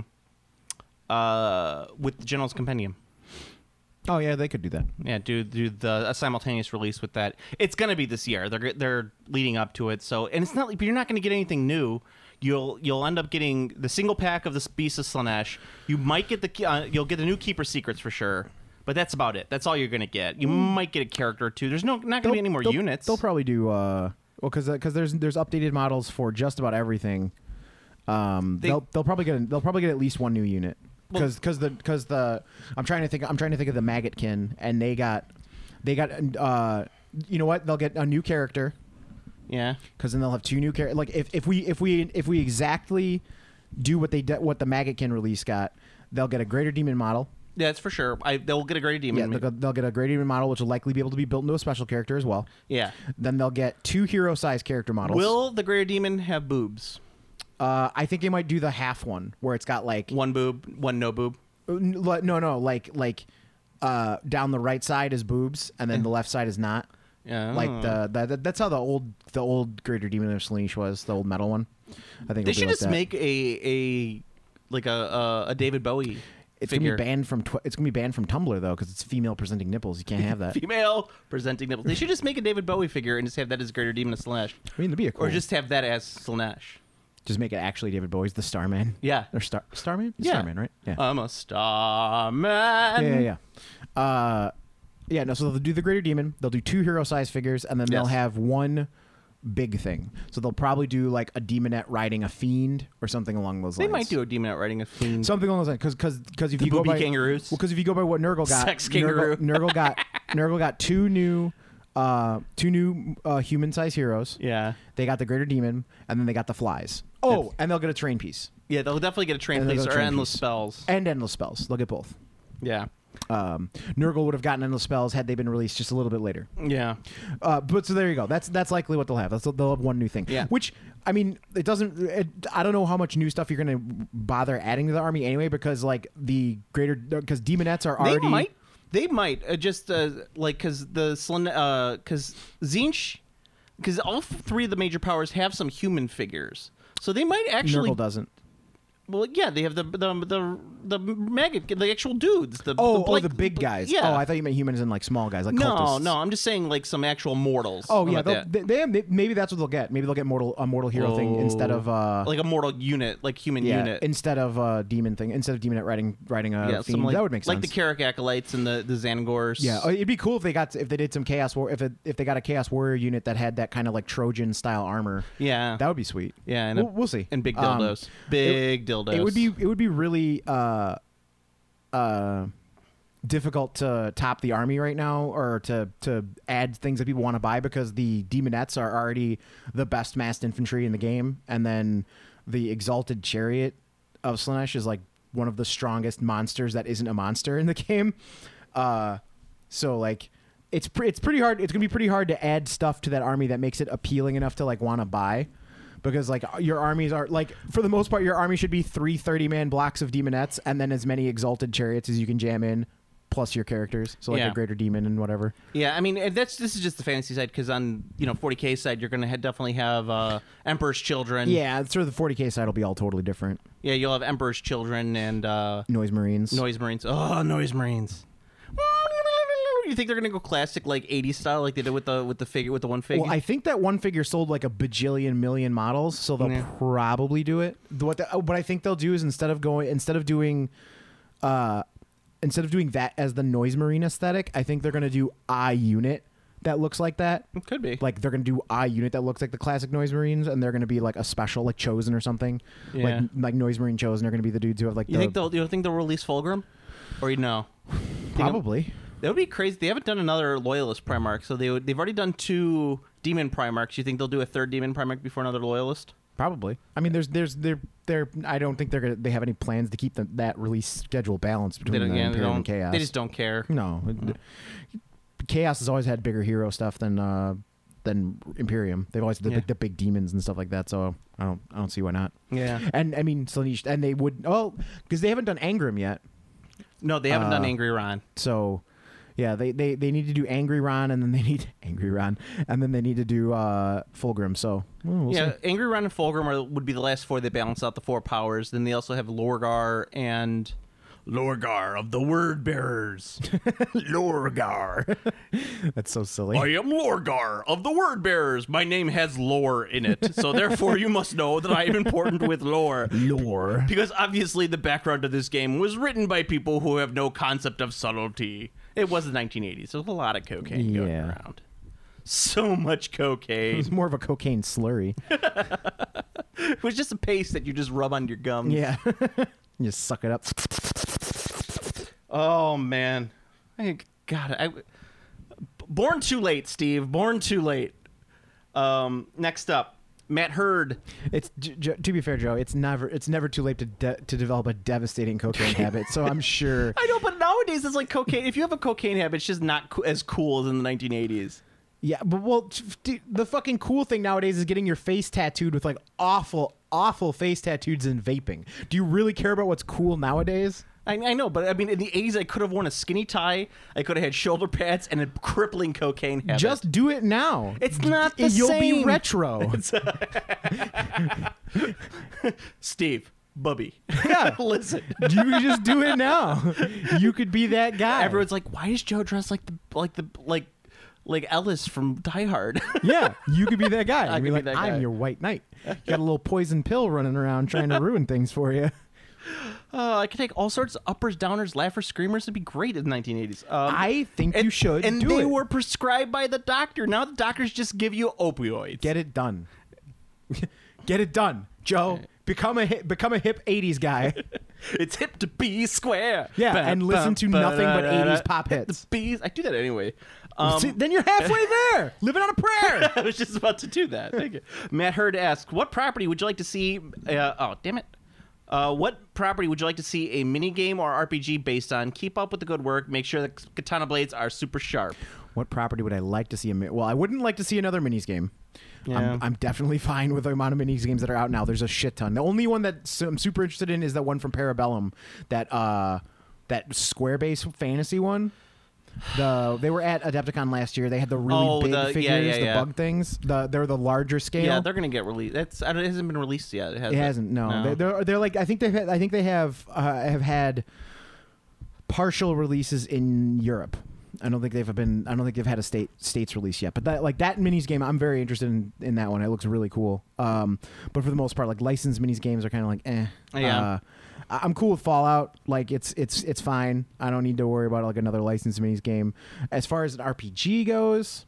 General's Compendium. Oh yeah, they could do that. Yeah, do a simultaneous release with that. It's going to be this year. They're leading up to it. So, and it's not like you're not going to get anything new. You'll end up getting the single pack of the Beast of Slaanesh. You might get you'll get the new Keeper Secrets for sure. But that's about it. That's all you're going to get. You might get a character or two. There's not going to be any more units. They'll probably do because there's updated models for just about everything. They'll probably get at least one new unit. Because I'm trying to think of the Maggotkin, and they got you know what, they'll get a new character. Yeah. Because then they'll have two new characters. Like if we exactly do what the Maggotkin release got, they'll get a Greater Demon model. Yeah, that's for sure. They'll get a Greater Demon. Yeah, they'll get a Greater Demon model, which will likely be able to be built into a special character as well. Yeah. Then they'll get 2 hero-sized character models. Will the Greater Demon have boobs? I think they might do the half one, where it's got like one boob, one no boob. No, like down the right side is boobs, and then the left side is not. Yeah. Like that's how the old Greater Demon of Slaanesh was, the old metal one. I think they should just that. make a David Bowie. It's figure. gonna be banned from Tumblr though, because it's female presenting nipples. You can't have that. Female presenting nipples. They should just make a David Bowie figure and just have that as Greater Demon of Slaanesh. I mean, it'd be a cool. Or just have that as Slaanesh. Just make it actually David Bowie's the Starman. Yeah. Or Starman? Yeah. Starman, right? Yeah. I'm a Starman. Yeah. No, so they'll do the Greater Demon. They'll do 2 hero-sized figures, and then they'll have one big thing. So they'll probably do like a Demonette riding a fiend or something along those lines. They might do a Demonette riding a fiend. Something along those lines. Because if the you go by kangaroos. Well, because if you go by what Nurgle got, Sex kangaroo. Nurgle got 2 new human-sized heroes. Yeah. They got the Greater Demon, and then they got the flies. Oh, and they'll get a train piece. Yeah, they'll definitely get a train piece or endless spells. And endless spells. They'll get both. Yeah. Nurgle would have gotten endless spells had they been released just a little bit later. Yeah. But so there you go. That's likely what they'll have. They'll have one new thing. Yeah. Which, I mean, I don't know how much new stuff you're going to bother adding to the army anyway, because like because Demonettes are already. They might just because Tzeentch, because all 3 of the major powers have some human figures, so they might actually. Nurgle doesn't. Well, yeah, they have the maggot, the actual dudes. The big guys. Yeah. Oh, I thought you meant humans and like small guys, like no, cultists. no. I'm just saying like some actual mortals. Oh yeah, like maybe that's what they'll get. Maybe they'll get a mortal hero thing instead of like a mortal unit, like human unit instead of demon thing. Instead of Demonette riding a fiend. Like, that would make sense. Like the Carrick Acolytes and the Xangors. Yeah, it'd be cool if they did some Chaos War. If they got a Chaos Warrior unit that had that kind of like Trojan style armer. Yeah, that would be sweet. Yeah, and we'll see. And big dildos, dildos. It would be really difficult to top the army right now, or to add things that people want to buy, because the Demonettes are already the best massed infantry in the game, and then the Exalted Chariot of Slaanesh is like one of the strongest monsters that isn't a monster in the game. So like it's pretty hard. It's gonna be pretty hard to add stuff to that army that makes it appealing enough to like want to buy. Because like your armies are like, for the most part, your army should be 3 30-man blocks of Demonettes, and then as many Exalted Chariots as you can jam in, plus your characters. So like a Greater Demon and whatever. Yeah, I mean this is just the fantasy side, because on 40K side you're gonna definitely have Emperor's Children. Yeah, sort of the 40K side will be all totally different. Yeah, you'll have Emperor's Children and Noise Marines. Oh, Noise Marines. You think they're gonna go classic like 80s style, like they did with the one figure? Well, I think that one figure sold like a bajillion million models, so they'll probably do it. What I think they'll do is instead of doing that as the Noise Marine aesthetic, I think they're gonna do a unit that looks like that. It could be. Like they're gonna do a unit that looks like the classic Noise Marines, and they're gonna be like a special, like Chosen or something. Yeah. Like Noise Marine Chosen are gonna be the dudes who have like. You think they'll release Fulgrim, or no? Probably. That would be crazy. They haven't done another Loyalist Primarch, so they've already done 2 Demon Primarchs. You think they'll do a 3rd Demon Primarch before another Loyalist? Probably. I mean, I don't think they have any plans to keep that release schedule balanced between Imperium and Chaos. They just don't care. No. Chaos has always had bigger hero stuff than Imperium. They've always had the big demons and stuff like that. So I don't see why not. Yeah. And I mean, Slaanesh, and they would because they haven't done Angrim yet. No, they haven't done Angry Ron. So, yeah, they need to do Angry Ron, and then they need Angry Ron, and then they need to do Fulgrim. So we'll see. Angry Ron and Fulgrim would be the last 4. They balance out the 4 powers. Then they also have Lorgar and Lorgar of the Word Bearers. Lorgar. That's so silly. I am Lorgar of the Word Bearers. My name has lore in it, so therefore you must know that I am important with lore. Lore. Because obviously the background of this game was written by people who have no concept of subtlety. It was the 1980s. There was a lot of cocaine going around. So much It cocaine. was more of a cocaine slurry. It was just a paste that you just rub on your gums. Yeah. You just suck it up. Oh, man. Born too late, Steve. Born too late. Next up, Matt Hurd. It's to be fair, Joe. It's never too late to develop a devastating cocaine habit. So I'm sure. I know, but nowadays it's like cocaine. If you have a cocaine habit, it's just not as cool as in the 1980s. Yeah, but the fucking cool thing nowadays is getting your face tattooed with like awful face tattoos and vaping. Do you really care about what's cool nowadays? I know, but I mean, in the 80s, I could have worn a skinny tie. I could have had shoulder pads and a crippling cocaine habit. Just do it now. It's not the You'll same. be retro. Steve, Bubby. Yeah. Listen. You just do it now. You could be that guy. Everyone's like, why is Joe dressed like Ellis from Die Hard? Yeah, you could be that guy. I You'd be could be like, that guy. I'm your white knight. You got a little poison pill running around trying to ruin things for you. I could take all sorts of uppers, downers, laughers, screamers. It'd be great in the 1980s. I think you should And do they it. were prescribed by the doctor. Now the doctors just give you opioids. Get it done. Get it done, Joe. Become a hip 80s guy. It's hip to be square. Yeah, and listen to nothing but 80s pop hits. Bees. I do that anyway. See, then you're halfway there. Living on a prayer. I was just about to do that. Thank you. Matt Hurd asks, what property would you like to see? Oh, damn it. What property would you like to see a mini game or RPG based on? Keep up with the good work. Make sure the katana blades are super sharp. What property would I like to see? Well, I wouldn't like to see another minis game. Yeah. I'm definitely fine with the amount of minis games that are out now. There's a shit ton. The only one that I'm super interested in is that one from Parabellum, that Square-based fantasy one. They were at Adepticon last year. They had the really big figures, the bug things. They're the larger scale. Yeah, they're gonna get released. It hasn't been released yet. It hasn't. No. They're like I think they have had partial releases in Europe. I don't think they've had a states release yet. But that minis game, I'm very interested in that one. It looks really cool. But for the most part, like licensed minis games are kind of like eh. Yeah. I'm cool with Fallout. Like it's fine. I don't need to worry about like another licensed minis game. As far as an RPG goes,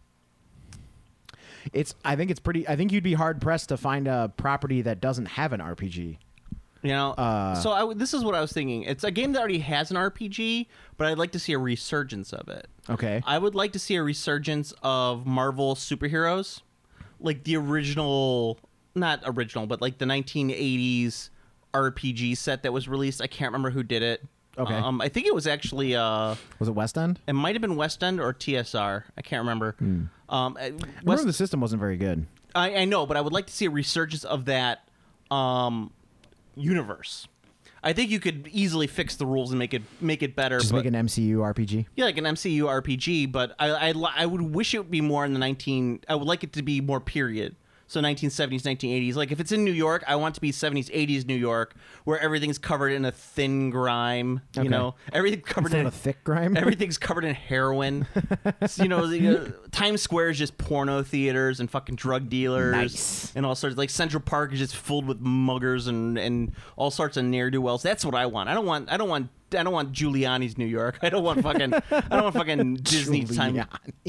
I think you'd be hard pressed to find a property that doesn't have an RPG. You know, this is what I was thinking. It's a game that already has an RPG, but I'd like to see a resurgence of it. Okay. I would like to see a resurgence of Marvel superheroes, like the original, not original, but like the 1980s RPG set that was released. I can't remember who did it. Okay. I think it was actually was it West End? It might have been West End or TSR. I can't remember. I remember the system wasn't very good. I know, but I would like to see a resurgence of that universe. I think you could easily fix the rules and make it better. Just make an MCU RPG. Yeah, like an MCU RPG, but I would wish it would be more in the I would like it to be more period. So 1970s, 1980s. Like if it's in New York, I want it to be 70s, 80s New York, where everything's covered in a thin grime. You Okay. know, everything covered in a thick grime. Everything's covered in heroin. So, you know, Times Square is just porno theaters and fucking drug dealers. Nice. And all sorts. Like Central Park is just filled with muggers and all sorts of ne'er-do-wells. That's what I want. I don't want Giuliani's New York. I don't want fucking Disney time.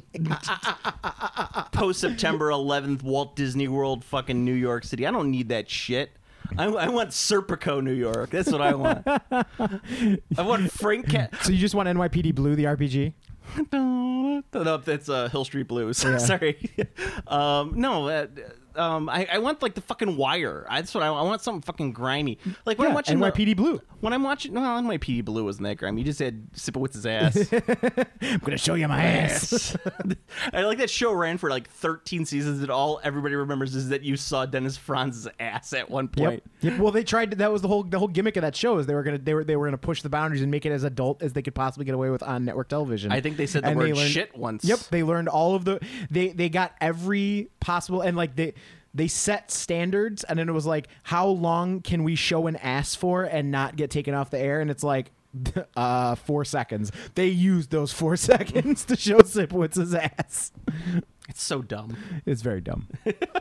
Post September 11th, Walt Disney World, fucking New York City. I don't need that shit. I want Serpico, New York. That's what I want. I want Frank. So you just want NYPD Blue, the RPG? No, that's Hill Street Blues. Yeah. Sorry. No, I want like the fucking Wire. That's what I want. Something fucking grimy. Like when I'm watching NYPD Blue. When I'm watching, no, NYPD Blue wasn't that grimy. You just had Sipowitz's ass. I'm gonna show you my ass. I like that show ran for like 13 seasons, and all everybody remembers is that you saw Dennis Franz's ass at one point. Yep. Well, they tried. That was the whole gimmick of that show. Is they were gonna push the boundaries and make it as adult as they could possibly get away with on network television. I think they said the word shit once. Yep, they learned all of the. They got every possible, and like they set standards, and then it was like, how long can we show an ass for and not get taken off the air? And it's like 4 seconds. They used those 4 seconds to show Sipowitz's ass. It's so dumb. It's very dumb.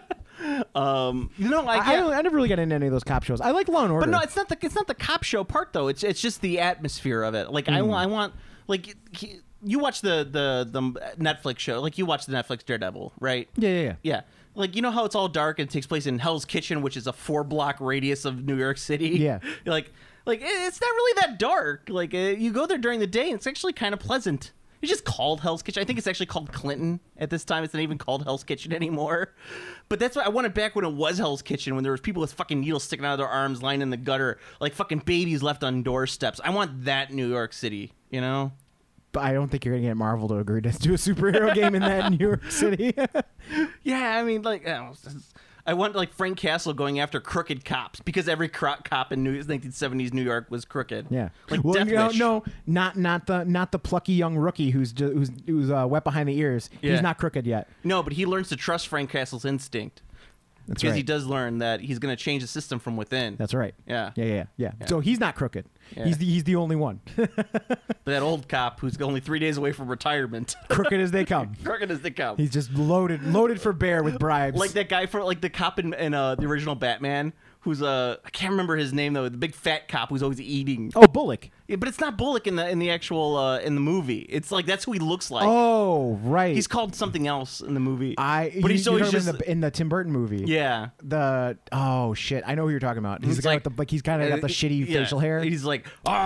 I never really got into any of those cop shows. I like Law and Order, but no, it's not the cop show part though. It's just the atmosphere of it. Like I want like. You watch the Netflix show, like you watch the Netflix Daredevil, right? Yeah. Like, you know how it's all dark and it takes place in Hell's Kitchen, which is a 4-block radius of New York City? Yeah. You're like it's not really that dark. Like, you go there during the day and it's actually kind of pleasant. It's just called Hell's Kitchen. I think it's actually called Clinton at this time. It's not even called Hell's Kitchen anymore. But that's why I want it back when it was Hell's Kitchen, when there was people with fucking needles sticking out of their arms, lying in the gutter, like fucking babies left on doorsteps. I want that New York City, you know? But I don't think you're gonna get Marvel to agree to do a superhero game in that New York City. Yeah, I mean, like, I want like Frank Castle going after crooked cops because every cop in 1970s New York was crooked. Yeah, like well, Death Wish. no, not the plucky young rookie who's wet behind the ears. Yeah. He's not crooked yet. No, but he learns to trust Frank Castle's instinct. That's because right. he does learn that he's going to change the system from within. That's right. Yeah. Yeah. So he's not crooked. Yeah. He's the only one. But that old cop who's only 3 days away from retirement. Crooked as they come. Crooked as they come. He's just loaded for bear with bribes. Like that guy for like the cop in the original Batman, who's I can't remember his name though. The big fat cop who's always eating. Oh, Bullock. Yeah, but it's not Bullock in the actual in the movie. It's like that's who he looks like. Oh, right. He's called something else in the movie. But he's always just in the Tim Burton movie. Yeah. Oh shit, I know who you're talking about. He's the guy with the he's kind of got the shitty facial hair. He's like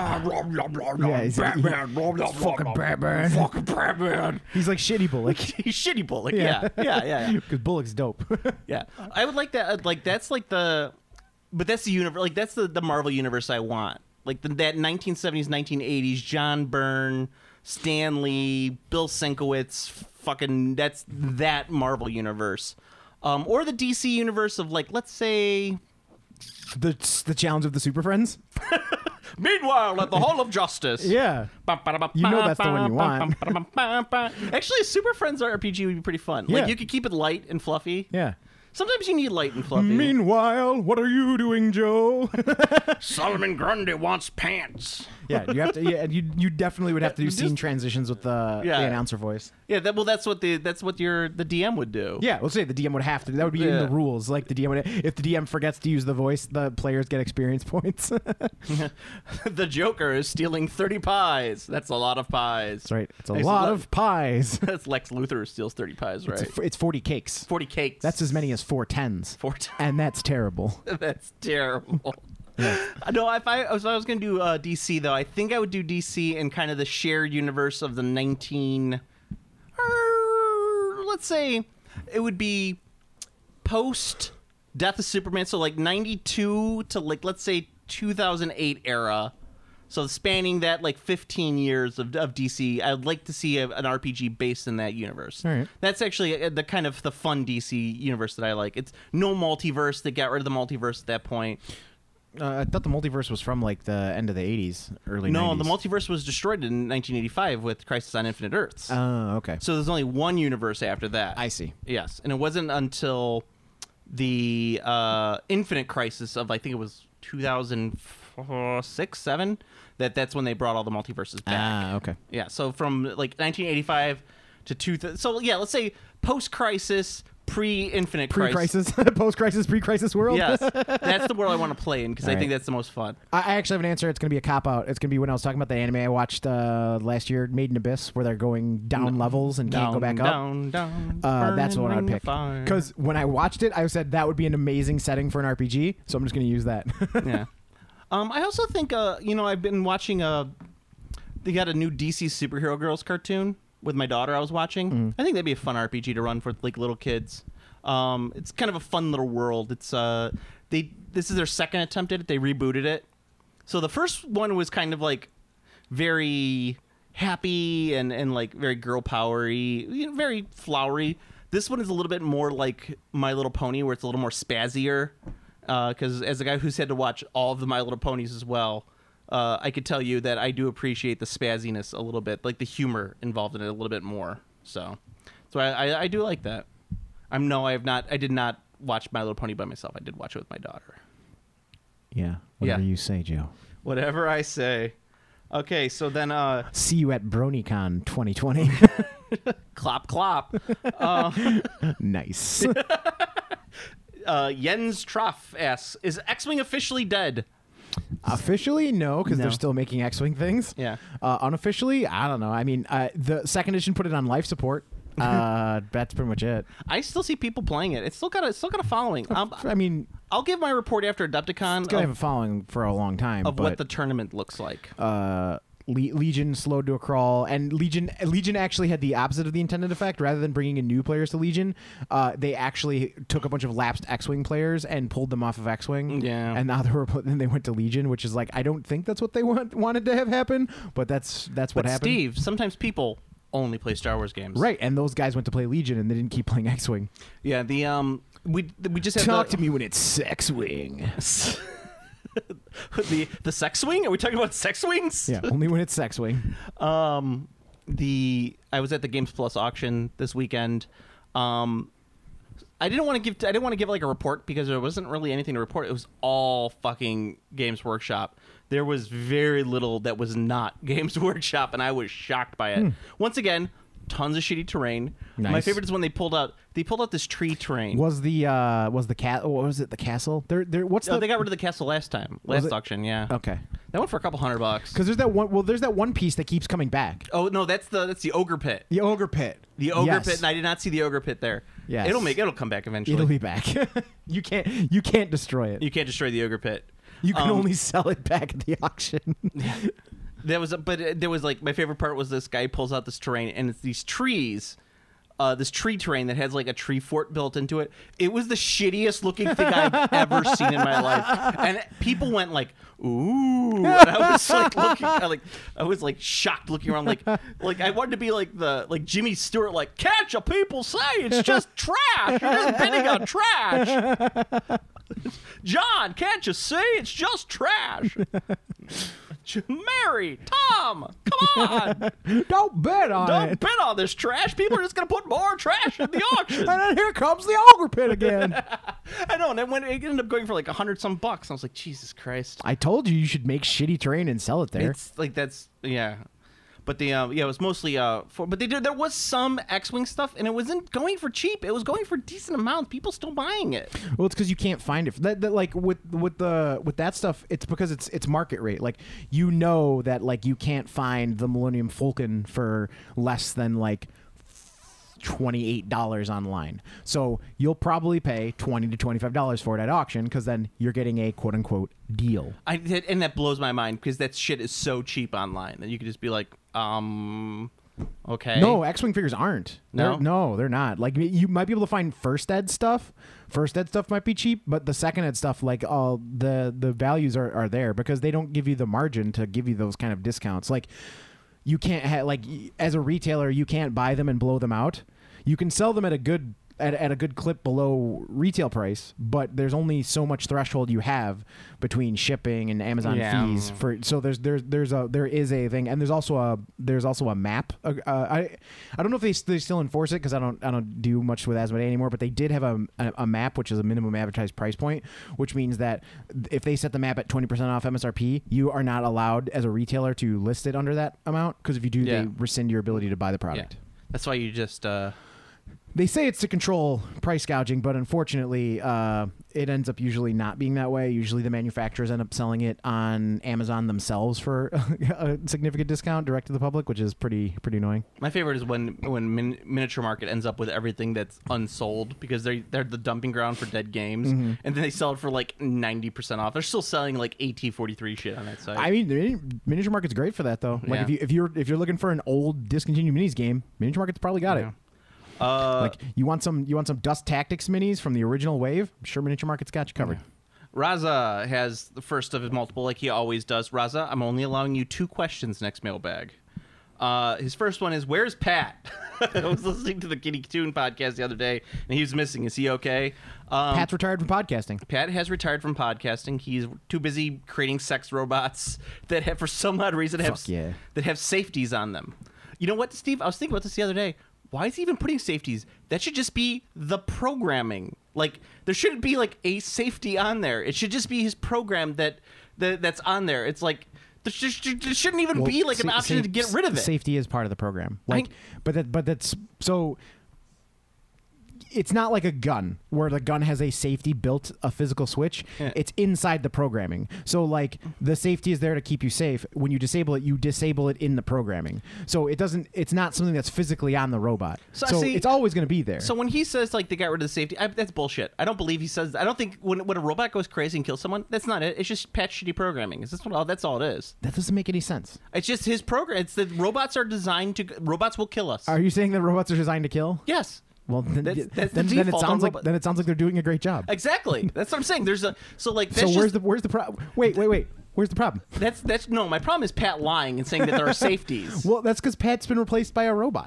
he's Batman, fucking Batman. fucking Batman. He's like shitty Bullock. He's shitty Bullock. Yeah. Because Bullock's dope. Yeah, I would like that. Like that's like the, but that's the universe. Like that's the Marvel universe I want. Like that 1970s, 1980s John Byrne, Stan Lee, Bill Sienkiewicz. Fucking that's that Marvel universe, or the DC universe of like let's say the challenge of the Super Friends. Meanwhile, at the Hall of Justice. Yeah. You know that's the one you want. Actually, a Super Friends RPG would be pretty fun. Yeah. Like you could keep it light and fluffy. Yeah. Sometimes you need light and fluffy. Meanwhile, what are you doing, Joe? Solomon Grundy wants pants. Yeah, you have to. Yeah, you definitely would have to do scene transitions with the announcer voice. Yeah, that's what the DM would do. Yeah, let's say the DM would have to. That would be in the rules. Like the DM would, if the DM forgets to use the voice, the players get experience points. The Joker is stealing 30 pies. That's a lot of pies. That's right. It's a lot of pies. That's Lex Luthor who steals 30 pies, right? It's 40 cakes. 40 cakes. That's as many as 4 10s. 4 10s. And that's terrible. That's terrible. No, if I was going to do DC, though, I think I would do DC in kind of the shared universe of the let's say it would be post Death of Superman, so like 92 to like, let's say 2008 era. So spanning that like 15 years of DC, I'd like to see an RPG based in that universe. All right. That's actually the kind of the fun DC universe that I like. It's no multiverse. They got rid of the multiverse at that point. I thought the multiverse was from like the end of the 80s, early 90s. No, the multiverse was destroyed in 1985 with Crisis on Infinite Earths. Oh, okay. So there's only one universe after that. I see. Yes, and it wasn't until the Infinite Crisis of I think it was 2006, 7 that's when they brought all the multiverses back. Ah, okay. Yeah, so from like 1985 to 2000. So yeah, let's say post-Crisis, pre-Infinite Crisis. Pre-crisis, post-crisis, pre-crisis world. Yes, that's the world I want to play in because I think that's the most fun. I actually have an answer. It's going to be a cop-out. It's going to be when I was talking about the anime I watched last year, Made in Abyss, where they're going down levels and can't go back up. That's the one I'd pick. Because when I watched it, I said that would be an amazing setting for an RPG, so I'm just going to use that. Yeah. I also think, I've been watching they got a new DC Superhero Girls cartoon with my daughter I was watching. I think that'd be a fun RPG to run for like little kids. It's kind of a fun little world. It's this is their second attempt at it. They rebooted it. So the first one was kind of like very happy and like very girl powery, very flowery. This one is a little bit more like My Little Pony, where it's a little more spazzier. Because as a guy who's had to watch all of the My Little Ponies as well, I could tell you that I do appreciate the spazziness a little bit, like the humor involved in it a little bit more. So I do like that. I did not watch My Little Pony by myself. I did watch it with my daughter. Yeah. Whatever you say, Joe. Whatever I say. Okay, so then see you at BronyCon 2020. Clop clop. Nice. Jens Troff asks, is X-Wing officially dead? Officially, no, because No. they're still making X-Wing things. Yeah. Unofficially, I don't know. I mean, the second edition put it on life support. That's pretty much it. I still see people playing it. It's still got a following. I mean, I'll give my report after Adepticon it's gonna have a following for a long time. of but, what the tournament looks like. Legion slowed to a crawl, and Legion actually had the opposite of the intended effect. Rather than bringing in new players to Legion, they actually took a bunch of lapsed X-Wing players and pulled them off of X-Wing. Yeah. And now then they went to Legion, which is like, I don't think that's what they wanted to have happen, but that's what But happened. Steve, sometimes people only play Star Wars games. Right, and those guys went to play Legion, and they didn't keep playing X-Wing. Yeah. The we just had Talk to me when it's Sex-Wing. the sex wing. Are we talking about sex wings? Yeah, only when it's Sex-Wing. I was at the Games Plus auction this weekend. I didn't want to give like a report because there wasn't really anything to report. It was all fucking Games Workshop. There was very little that was not Games Workshop, and I was shocked by it. Once again, tons of shitty terrain. Nice. My favorite is when they pulled out this tree terrain. Was the cat? What was it? The castle? What's Oh, the? they got rid of the castle last auction. Yeah. Okay. That went for a couple $100. Because there's that one. Well, there's that one piece that keeps coming back. Oh no, that's the ogre pit. The ogre pit. The ogre Yes. pit, and I did not see the ogre pit there. Yes. It'll come back eventually. It'll be back. You can't destroy it. You can't destroy the ogre pit. You can only sell it back at the auction. There was like my favorite part was this guy pulls out this terrain and it's these trees, this tree terrain that has like a tree fort built into it. It was the shittiest looking thing I've ever seen in my life, and people went like, "Ooh!" And I was like looking, I was like shocked looking around, like I wanted to be like Jimmy Stewart, like, "Can't you people say it's just trash? You're just bidding on trash." John, can't you see it's just trash? Mary, Tom, come on. Don't bet on Don't it. bid on this trash. People are just going to put more trash in the auction. And then here comes the ogre pit again. I know, and it ended up going for like $100-some. I was like, Jesus Christ. I told you should make shitty terrain and sell it there. It's like yeah. But it was mostly but there was some X-Wing stuff, and it wasn't going for cheap. It was going for decent amounts. People still buying it. Well, it's because you can't find it. That like with that stuff, it's because it's market rate. Like, you know that like you can't find the Millennium Falcon for less than like $28 online. So you'll probably pay $20 to $25 for it at auction, because then you're getting a quote unquote deal. And that blows my mind, because that shit is so cheap online that you could just be like, okay. No, X-Wing figures aren't. No? They're not. Like, you might be able to find first ed stuff. First ed stuff might be cheap, but the second ed stuff, like, the values are there, because they don't give you the margin to give you those kind of discounts. Like, you can't have, like, as a retailer, you can't buy them and blow them out. You can sell them at a good clip below retail price, but there's only so much threshold you have between shipping and Amazon fees. So there is a thing, and there's also a map. I don't know if they still enforce it, because I don't do much with Asmodee anymore, but they did have a map, which is a minimum advertised price point, which means that if they set the map at 20% off MSRP, you are not allowed as a retailer to list it under that amount, because if you do, they rescind your ability to buy the product. Yeah. That's why you just They say it's to control price gouging, but unfortunately, it ends up usually not being that way. Usually the manufacturers end up selling it on Amazon themselves for a significant discount direct to the public, which is pretty annoying. My favorite is when Miniature Market ends up with everything that's unsold, because they're the dumping ground for dead games, and then they sell it for like 90% off. They're still selling like AT-43 shit on that site. I mean, Miniature Market's great for that, though. Like, Yeah. if you're looking for an old discontinued minis game, Miniature Market's probably got it. Like you want some Dust Tactics minis from the original wave? I'm sure Miniature Market's got you covered. Raza has the first of his multiple, like he always does. Raza, I'm only allowing you 2 questions next mailbag. His first one is, where's Pat? I was listening to the Kitty Toon podcast the other day, and he was missing. Is he okay? Pat's retired from podcasting. Pat has retired from podcasting. He's too busy creating sex robots that have, for some odd reason, that have safeties on them. You know what, Steve? I was thinking about this the other day. Why is he even putting safeties? That should just be the programming. Like, there shouldn't be like a safety on there. It should just be his program that's on there. It's like there shouldn't even be like an option to get rid of it. Safety is part of the program. Like, but that's so. It's not like a gun where the gun has a safety built, a physical switch. Yeah. It's inside the programming. So like the safety is there to keep you safe. When you disable it in the programming. So it's not something that's physically on the robot. So it's always going to be there. So when he says like they got rid of the safety, that's bullshit. I don't believe he says. I don't think when a robot goes crazy and kills someone, that's not it. It's just patch shitty programming. That's all it is. That doesn't make any sense. It's just his program. It's that robots are designed to. Robots will kill us. Are you saying that robots are designed to kill? Yes. Well, then it sounds like they're doing a great job. Exactly. That's what I'm saying. Where's the problem? Wait. Where's the problem? That's no. My problem is Pat lying and saying that there are safeties. Well, that's because Pat's been replaced by a robot.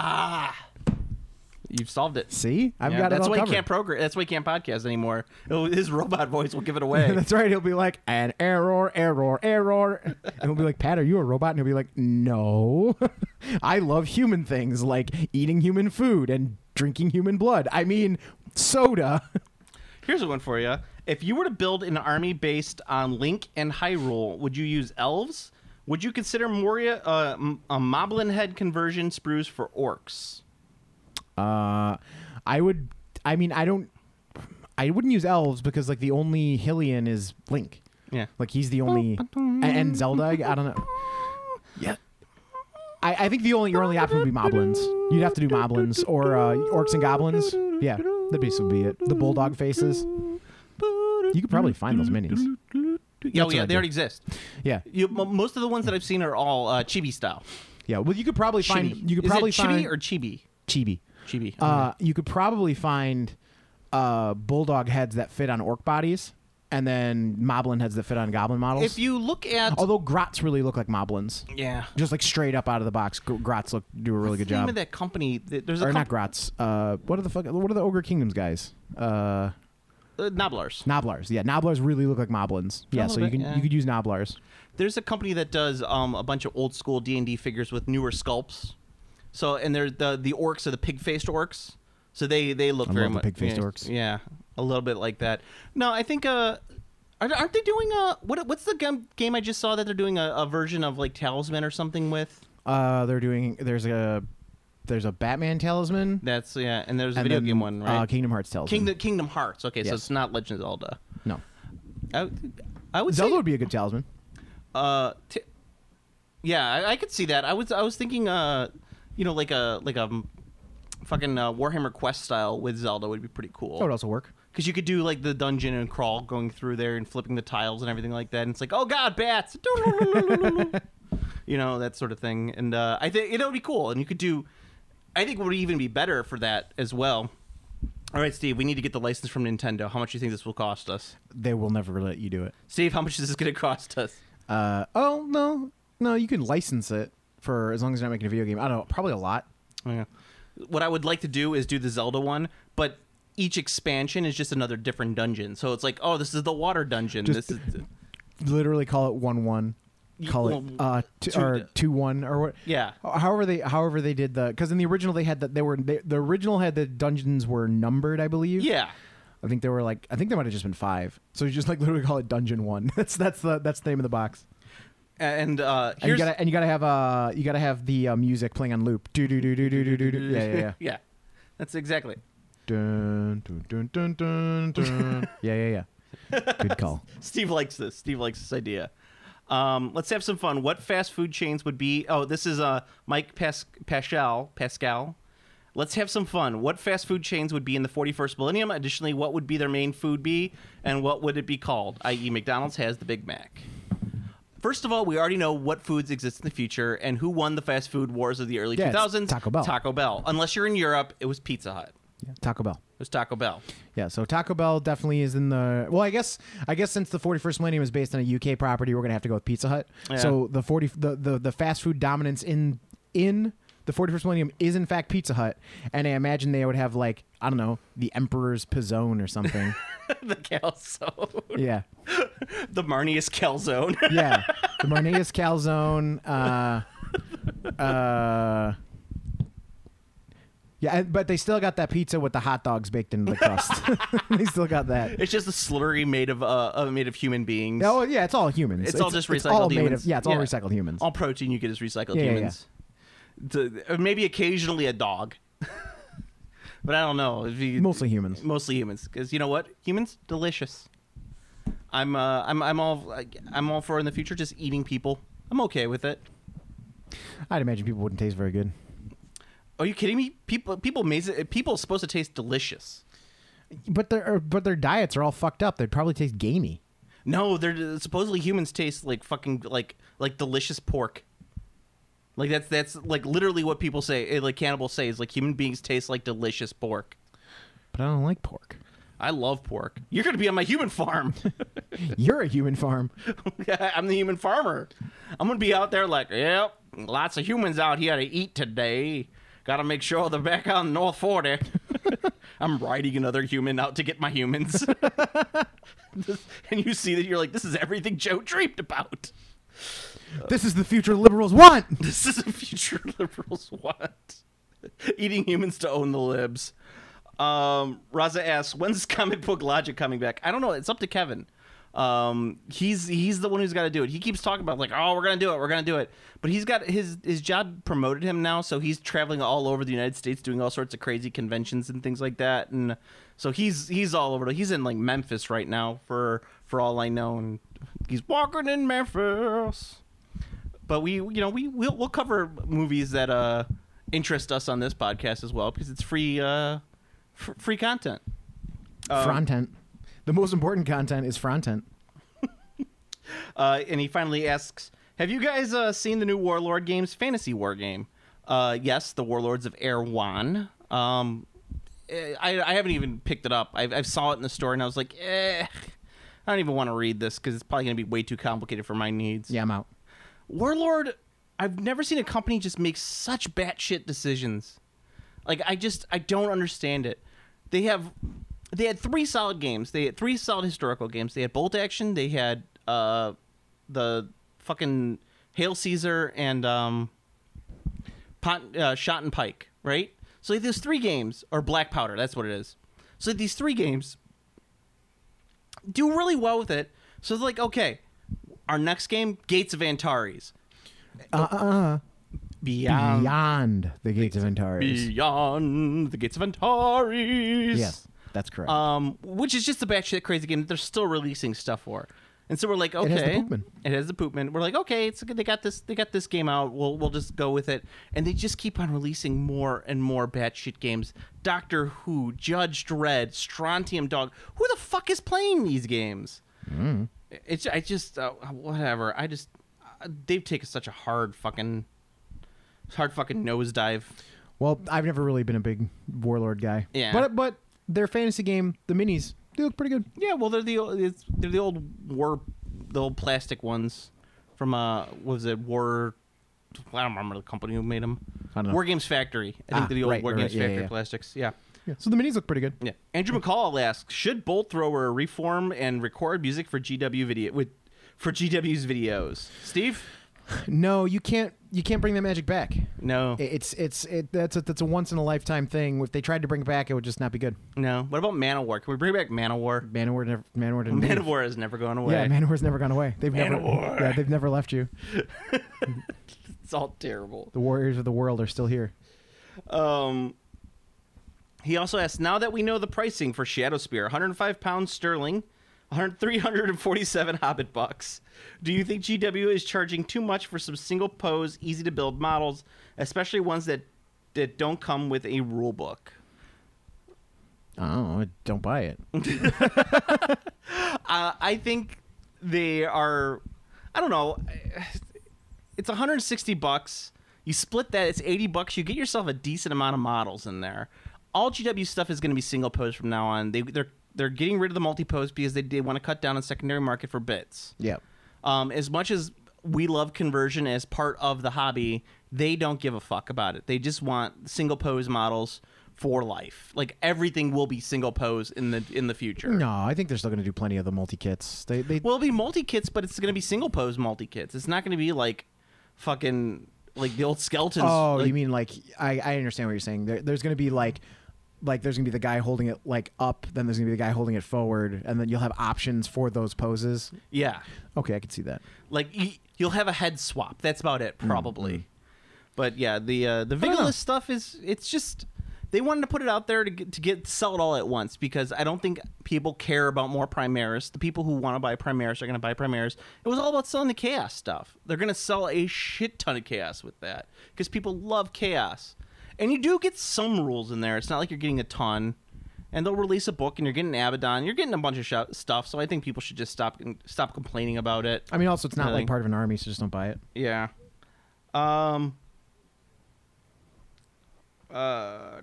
You've solved it. See, I've got it that's all why covered. He can't program. That's why he can't podcast anymore. His robot voice will give it away. That's right. He'll be like, an error, and he'll be like, Pat, are you a robot? And he'll be like, no, I love human things like eating human food and drinking human blood. I mean, soda. Here's a one for you. If you were to build an army based on Link and Hyrule, would you use elves? Would you consider Moria a Moblin head conversion sprues for orcs? I would. I mean, I wouldn't use elves because like the only Hylian is Link. Yeah, like he's the only and Zelda. I don't know. Yeah. I think your only option would be Moblins. You'd have to do Moblins or orcs and goblins. Yeah, that'd be it. The bulldog faces. You could probably find those minis. Yeah, they already exist. Yeah, most of the ones that I've seen are all chibi style. Yeah, well, you could probably find. Chibi. You could probably Is it find chibi or chibi. Chibi. Chibi. You could probably find bulldog heads that fit on orc bodies, and then moblin heads that fit on goblin models. If you look at, although Grots really look like moblins. Yeah, just like straight up out of the box, Grots do a really good job. What's the name of that company? There's not Grots. What are the Ogre Kingdoms guys? Noblars. Noblars. Yeah, Noblars really look like moblins. Yeah, so you could use Noblars. There's a company that does a bunch of old school D&D figures with newer sculpts. So, and they're the orcs are the pig-faced orcs. So they look very much pig-faced orcs. Yeah, a little bit like that. No, I think aren't they doing what's the game I just saw that they're doing a version of like Talisman or something with? There's a Batman Talisman. That's and there's a video game one, right? Kingdom Hearts Talisman. Kingdom Hearts. Okay, yes. So it's not Legend of Zelda. No. I would Zelda say, would be a good talisman. Yeah, I could see that. I was thinking like a fucking Warhammer Quest style with Zelda would be pretty cool. That would also work. Because you could do like the dungeon and crawl going through there and flipping the tiles and everything like that. And it's like, oh god, bats! That sort of thing. And I think it would be cool. And you could do. I think it would even be better for that as well. All right, Steve, we need to get the license from Nintendo. How much do you think this will cost us? They will never let you do it. Steve, how much is this going to cost us? No, you can license it for as long as you're not making a video game. I don't know, probably a lot. Yeah. What I would like to do is do the Zelda one, but each expansion is just another different dungeon. So it's like, oh, this is the water dungeon. Just this is literally call it 1-1. Call it 2-1 or what? Yeah. However they did because in the original they had that the original had the dungeons were numbered, I believe. Yeah. I think there might have just been 5. So you just like literally call it Dungeon 1. That's the name of the box. And you gotta have the music playing on loop. Do do do do do do do. Yeah. Yeah. That's exactly. Dun dun dun dun dun dun. Yeah. Good call. Steve likes this. Steve likes this idea. Let's have some fun. What fast food chains would be? Oh, this is Mike Pascal. Let's have some fun. What fast food chains would be in the 41st millennium? Additionally, what would be their main food be, and what would it be called? I.e., McDonald's has the Big Mac. First of all, we already know what foods exist in the future and who won the fast food wars of the early Yeah, it's 2000s. Taco Bell. Taco Bell. Unless you're in Europe, it was Pizza Hut. Yeah, Taco Bell. It was Taco Bell. Yeah, so Taco Bell definitely is in the. Well, I guess since the 41st Millennium is based on a UK property, we're gonna have to go with Pizza Hut. Yeah. So the fast food dominance in the 41st Millennium is in fact Pizza Hut, and I imagine they would have like, I don't know, the Emperor's Pizzone or something. The calzone. Yeah, The Marnius calzone. yeah, the Marneus Calzone. Yeah, but they still got that pizza with the hot dogs baked into the crust. They still got that. It's just a slurry made of human beings. Oh yeah, it's all humans. It's all just it's recycled all made humans. of, yeah, it's all recycled humans. All protein you get is recycled Yeah, yeah, humans. Maybe occasionally a dog. But I don't know. Mostly humans. Mostly humans, because you know what? Humans, delicious. I'm all for in the future just eating people. I'm okay with it. I'd imagine people wouldn't taste very good. Are you kidding me? People are supposed to taste delicious. But their diets are all fucked up. They'd probably taste gamey. No, they're supposedly humans taste like fucking like delicious pork. Like that's like literally what people say. Like cannibals say is like human beings taste like delicious pork. But I don't like pork. I love pork. You're gonna be on my human farm. You're a human farm. I'm the human farmer. I'm gonna be out there like, yep, lots of humans out here to eat today. Got to make sure they're back on North 40. I'm riding another human out to get my humans. And you see that you're like, this is everything Joe dreamed about. This is the future liberals want. This is a future liberals want. Eating humans to own the libs. Raza asks, when's comic book logic coming back? I don't know. It's up to Kevin. He's the one who's got to do it. He keeps talking about like, oh, we're gonna do it. But he's got his job promoted him now, so he's traveling all over the United States doing all sorts of crazy conventions and things like that. And so he's all over. He's in like Memphis right now for all I know, and he's walking in Memphis. But we'll cover movies that interest us on this podcast as well because it's free free content. Frontent. The most important content is frontent. And he finally asks, have you guys seen the new Warlord games, Fantasy War game? Yes, the Warlords of Erewhon. I haven't even picked it up. I saw it in the store, and I was like, I don't even want to read this because it's probably going to be way too complicated for my needs. Yeah, I'm out. Warlord, I've never seen a company just make such batshit decisions. Like, I don't understand it. They had 3 solid games. They had 3 solid historical games. They had Bolt Action. They had the fucking Hail Caesar and Shot and Pike, right? So there's 3 games, or Black Powder. That's what it is. So these 3 games do really well with it. So it's like, okay, our next game, Gates of Antares. Beyond the Gates of Antares. Beyond the Gates of Antares. Yes, that's correct. Which is just a batshit crazy game that they're still releasing stuff for. And so we're like, okay, It has the Poopman. It has the Poopman. We're like, okay, it's good. They got this game out. We'll just go with it. And they just keep on releasing more and more batshit games. Doctor Who, Judge Dredd, Strontium Dog. Who the fuck is playing these games? Whatever. They've taken such a hard fucking nosedive. Well, I've never really been a big Warlord guy. Yeah. But their fantasy game, the minis, they look pretty good. Yeah, well, they're the old plastic ones from what was it, War? I don't remember the company who made them. I don't know. War Games Factory. I think they're the old War Games yeah, Factory yeah. plastics. Yeah. Yeah. So the minis look pretty good. Yeah. Andrew McCall asks, should Bolt Thrower reform and record music for GW's videos? Steve? No, you can't bring that magic back. No. That's a once in a lifetime thing. If they tried to bring it back, it would just not be good. No. What about Manowar? Can we bring back Manowar? Manowar didn't leave. Manowar has never gone away. Yeah, Manowar's never gone away. They've never left you. It's all terrible. The warriors of the world are still here. He also asks, now that we know the pricing for Shadowspear, 105 pounds sterling, 347 Hobbit bucks, do you think GW is charging too much for some single pose, easy to build models, especially ones that don't come with a rule book? Oh, don't buy it. I think they are. I don't know. It's $160. You split that, it's $80. You get yourself a decent amount of models in there. All GW stuff is going to be single pose from now on. They're getting rid of the multi pose because they want to cut down on secondary market for bits. Yeah. As much as we love conversion as part of the hobby, they don't give a fuck about it. They just want single pose models for life. Like everything will be single pose in the future. No, I think they're still going to do plenty of the multi kits. They Well, it'll be multi kits, but it's going to be single pose multi kits. It's not going to be like fucking like the old skeletons. Oh, like, you mean like I understand what you're saying. There's going to be like there's going to be the guy holding it like up, then there's going to be the guy holding it forward, and then you'll have options for those poses. yeah. Okay, I can see that. Like you'll have a head swap. That's about it, probably. But yeah, the know. Vigilus stuff it's just they wanted to put it out there to sell it all at once because I don't think people care about more Primaris. The people who want to buy Primaris are going to buy Primaris. It was all about selling the Chaos stuff. They're going to sell a shit ton of Chaos with that because people love Chaos. And you do get some rules in there. It's not like you're getting a ton. And they'll release a book, and you're getting Abaddon. You're getting a bunch of stuff. So I think people should just stop complaining about it. I mean, also it's not Really. like part of an army, so just don't buy it. Yeah. Oh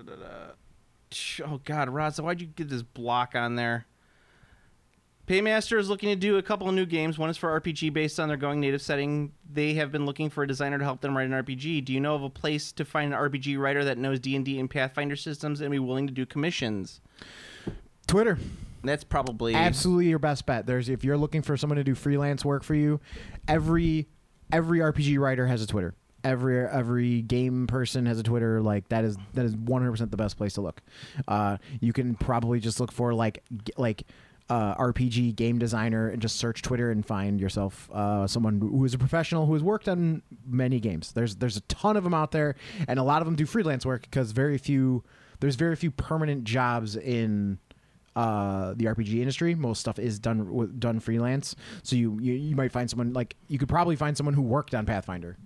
God, Raza, why'd you get this block on there? Paymaster is looking to do a couple of new games. One is for RPG based on their going native setting. They have been looking for a designer to help them write an RPG. Do you know of a place to find an RPG writer that knows D&D and Pathfinder systems and be willing to do commissions? Twitter. That's probably Absolutely your best bet. If you're looking for someone to do freelance work for you, every RPG writer has a Twitter. Every game person has a Twitter. Like that is 100% the best place to look. You can probably just look for like RPG game designer and just search Twitter and find yourself someone who is a professional who has worked on many games. There's a ton of them out there, and a lot of them do freelance work because there's very few permanent jobs in the RPG industry. Most stuff is done freelance. So you might find someone like you could probably find someone who worked on Pathfinder.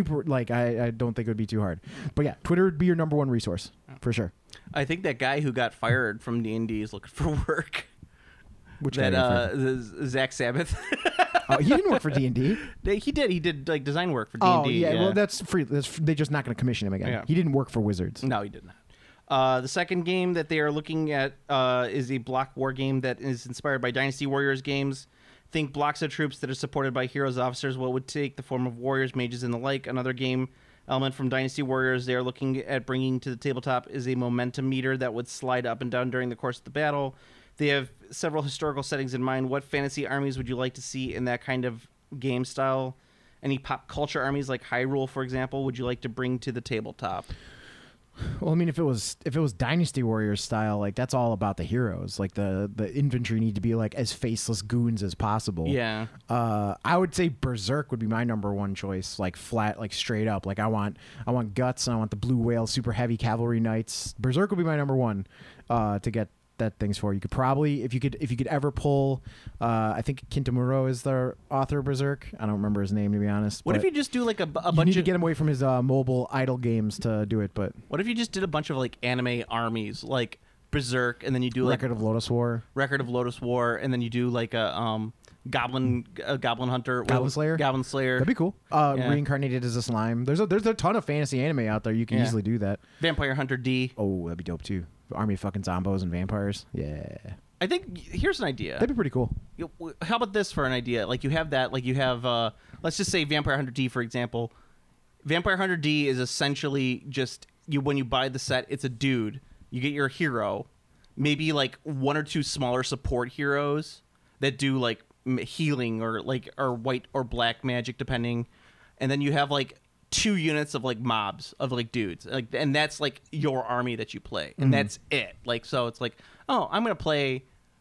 I don't think it would be too hard. But yeah, Twitter would be your number one resource for sure. I think that guy who got fired from D&D is looking for work. Which that guy Zach Sabbath. oh, he didn't work for D&D. He did like design work for D&D. Oh yeah, well that's free. They're just not going to commission him again. Yeah. He didn't work for Wizards. No, he did not. The second game that they are looking at is a block war game that is inspired by Dynasty Warriors games. Think blocks of troops that are supported by heroes, officers, what would take the form of warriors, mages, and the like. Another game element from Dynasty Warriors they are looking at bringing to the tabletop is a momentum meter that would slide up and down during the course of the battle. They have several historical settings in mind. What fantasy armies would you like to see in that kind of game style? Any pop culture armies like Hyrule, for example, would you like to bring to the tabletop? Well, I mean, if it was Dynasty Warriors style, like that's all about the heroes. Like the infantry need to be like as faceless goons as possible. Yeah. I would say Berserk would be my number one choice. Like flat, like straight up. Like I want guts. And I want the Blue Whale super heavy cavalry knights. Berserk would be my number one to get that thing's for. You could probably if you could ever pull I think Kintamuro is the author of Berserk. I don't remember his name to be honest. What if you just do like a you bunch need to of get him away from his mobile idle games to do it, but What if you just did a bunch of like anime armies like Berserk and then you do like Record of Lotus War. Record of Lotus War and then you do like a Goblin Hunter, Goblin Slayer? Goblin Slayer, That'd be cool. Yeah. Reincarnated as a slime. There's a ton of fantasy anime out there. You can Yeah. easily do that. Vampire Hunter D. Oh, that'd be dope too. Army of fucking zombos and vampires. Yeah, I think here's an idea. that'd be pretty cool. How about this for an idea? Like you have that, like you have, let's just say Vampire Hunter D, for example. Vampire Hunter D is essentially just when you buy the set, it's a dude. You get your hero, maybe like one or two smaller support heroes that do like healing or white or black magic depending, and then you have like 2 units of like mobs of like dudes, like, and that's like your army that you play, and that's it. Like so, it's like, oh, I'm gonna play,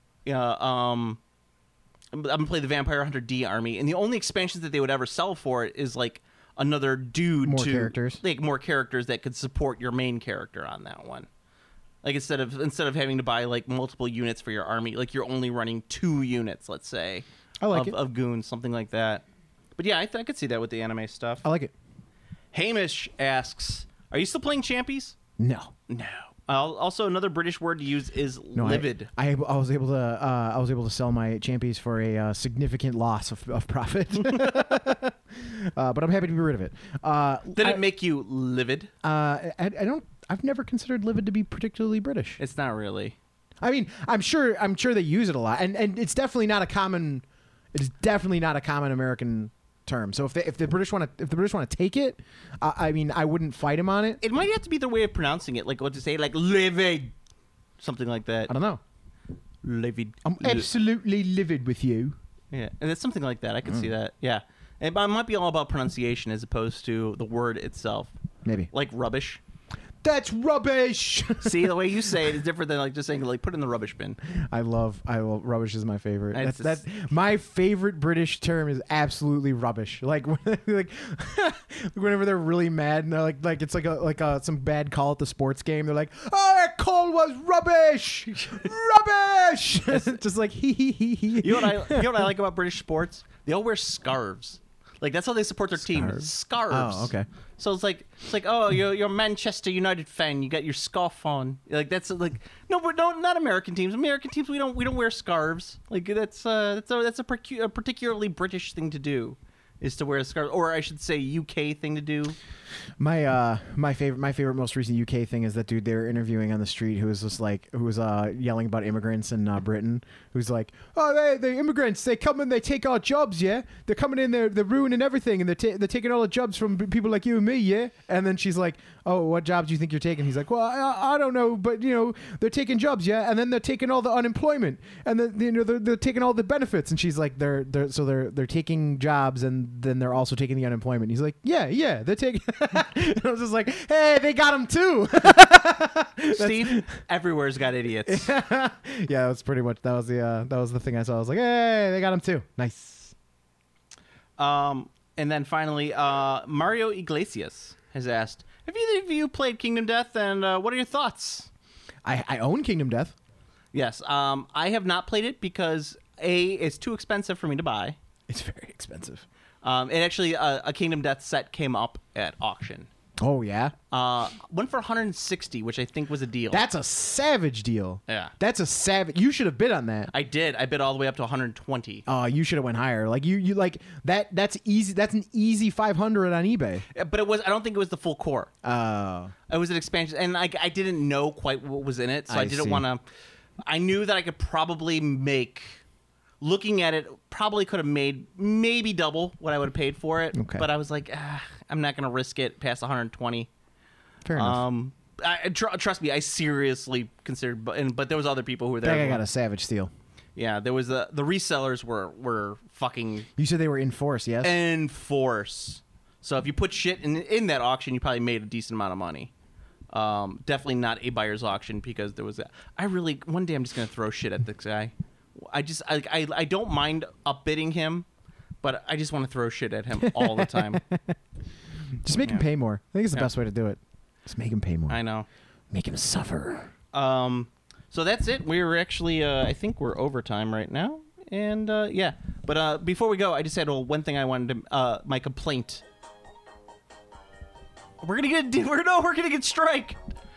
I'm gonna play the Vampire Hunter D army, and the only expansions that they would ever sell for it is like another dude, More characters. like more characters that could support your main character on that one. Like instead of having to buy like multiple units for your army, like you're only running 2 units, let's say, I like it. of goons, something like that. But yeah, I could see that with the anime stuff. I like it. Hamish asks, "Are you still playing Champies?" No. No. Also, another British word to use is livid. I was able to sell my champions for a significant loss of profit. But I'm happy to be rid of it. Did it make you livid? I've never considered livid to be particularly British. It's not really. I mean, I'm sure they use it a lot, and it's definitely not a common. It's definitely not a common American term. So if the British want to take it, I mean, I wouldn't fight him on it. It might have to be their way of pronouncing it, like what to say, like livid, something like that. I don't know. Livid. I'm absolutely livid with you. Yeah, and it's something like that. I could see that. Yeah, it might be all about pronunciation as opposed to the word itself. Maybe Like rubbish. That's rubbish. See, the way you say it is different than like just saying like put it in the rubbish bin. I love rubbish is my favorite. It's That's my favorite British term is absolutely rubbish. Like whenever they're really mad and they're like it's like some bad call at the sports game. They're like, "Oh, that call was rubbish, rubbish." Just like he. You know what I like about British sports? They all wear scarves. Like that's how they support their team. Scarves. Oh, okay. So it's like oh you're a Manchester United fan. You got your scarf on. Like that's like no not American teams. American teams we don't wear scarves. Like that's a particularly British thing to do. Is to wear a scarf, or I should say UK thing to do. My favorite most recent UK thing is that dude they were interviewing on the street who was just like yelling about immigrants in Britain, who's like, oh the immigrants, they come and they take our jobs, yeah, they're coming in, they're ruining everything, and they're taking all the jobs from people like you and me, yeah. And then she's like, oh, what jobs do you think you're taking? He's like, well, I don't know, but they're taking jobs, yeah, and then they're taking all the unemployment, and then they're taking all the benefits. And she's like, they're taking jobs and then they're also taking the unemployment. He's like, yeah, they're taking. And I was just like, hey, they got them too. Steve, everywhere's got idiots. Yeah, that's pretty much that was the thing I saw. I was like, hey, they got them too. Nice. And then finally, Mario Iglesias has asked, have either of you played Kingdom Death, and what are your thoughts? I own Kingdom Death. Yes, I have not played it because it's too expensive for me to buy. It's very expensive. It actually a Kingdom Death set came up at auction. Oh yeah. Went for $160, which I think was a deal. That's a savage deal. Yeah. That's a savage. You should have bid on that. I did. I bid all the way up to $120. Oh, you should have went higher. Like you like that. That's easy. That's an easy 500 on eBay. But it was. I don't think it was the full core. Oh. It was an expansion, and I didn't know quite what was in it, so I didn't want to. I knew that I could probably make. Looking at it, probably could have made maybe double what I would have paid for it. Okay. But I was like, I'm not going to risk it past 120. Fair enough. Trust me, I seriously considered, but there was other people who were there. That guy got a savage steal. Yeah, there was the resellers were fucking. You said they were in force, yes? In force. So if you put shit in that auction, you probably made a decent amount of money. Definitely not a buyer's auction because there was. One day I'm just going to throw shit at this guy. I don't mind upbidding him, but I just want to throw shit at him all the time. Just make him pay more. I think it's the best way to do it. Just make him pay more. I know. Make him suffer. So that's it. We're actually, I think we're overtime right now. And, yeah. But before we go, I just had one thing I wanted to, my complaint. We're gonna get strike.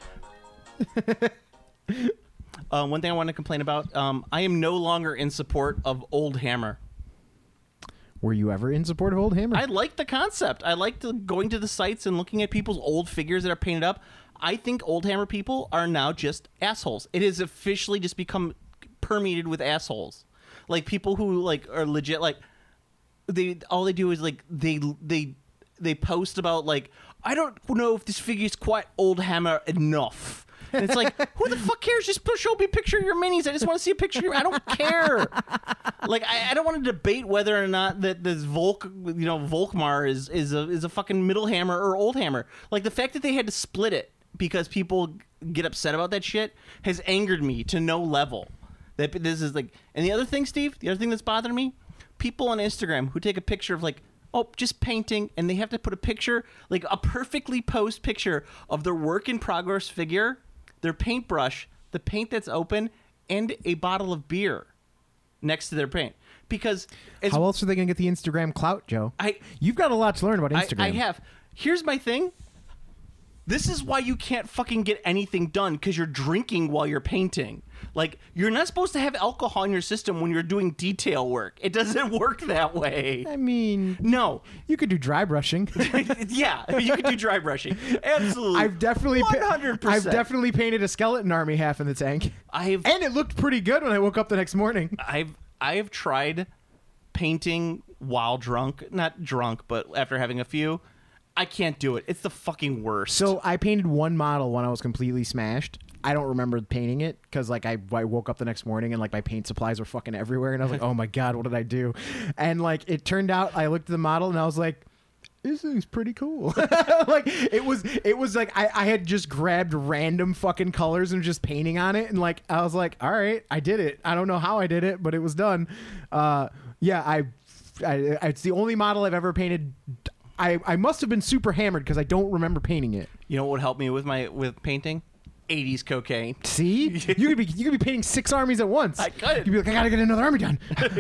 One thing I want to complain about, I am no longer in support of Old Hammer. Were you ever in support of Old Hammer? I like the concept. I like going to the sites and looking at people's old figures that are painted up. I think Old Hammer people are now just assholes. It has officially just become permeated with assholes. Like people who like are legit like all they do is like they post about like I don't know if this figure is quite Old Hammer enough. And it's like, who the fuck cares? Just show me a picture of your minis. I just want to see a picture of your... I don't care. Like, I don't want to debate whether or not that this Volkmar is a fucking middle hammer or old hammer. Like, the fact that they had to split it because people get upset about that shit has angered me to no level. That this is like... And the other thing, Steve, the other thing that's bothering me, people on Instagram who take a picture of like, oh, just painting, and they have to put a picture, like a perfectly posed picture of their work in progress figure, their paintbrush, the paint that's open, and a bottle of beer next to their paint. Because how else are they going to get the Instagram clout, Joe? You've got a lot to learn about Instagram. I have. Here's my thing. This is why you can't fucking get anything done, because you're drinking while you're painting. Like, you're not supposed to have alcohol in your system when you're doing detail work. It doesn't work that way. I mean, No. you could do dry brushing. Yeah, you can do dry brushing. Absolutely. I've definitely 100%. I've definitely painted a skeleton army half in the tank. and it looked pretty good when I woke up the next morning. I have tried painting while drunk. Not drunk, but after having a few. I can't do it. It's the fucking worst. So I painted one model when I was completely smashed. I don't remember painting it because like I woke up the next morning and like my paint supplies were fucking everywhere and I was like, oh my God, what did I do? And like it turned out I looked at the model and I was like, this thing's pretty cool. Like it was like I had just grabbed random fucking colors and just painting on it and like I was like, all right, I did it. I don't know how I did it, but it was done. Yeah, it's the only model I've ever painted. I must have been super hammered because I don't remember painting it. You know what would help me with painting? 80s cocaine. See, you could be painting 6 armies at once. I could. You'd be like, I gotta get another army done.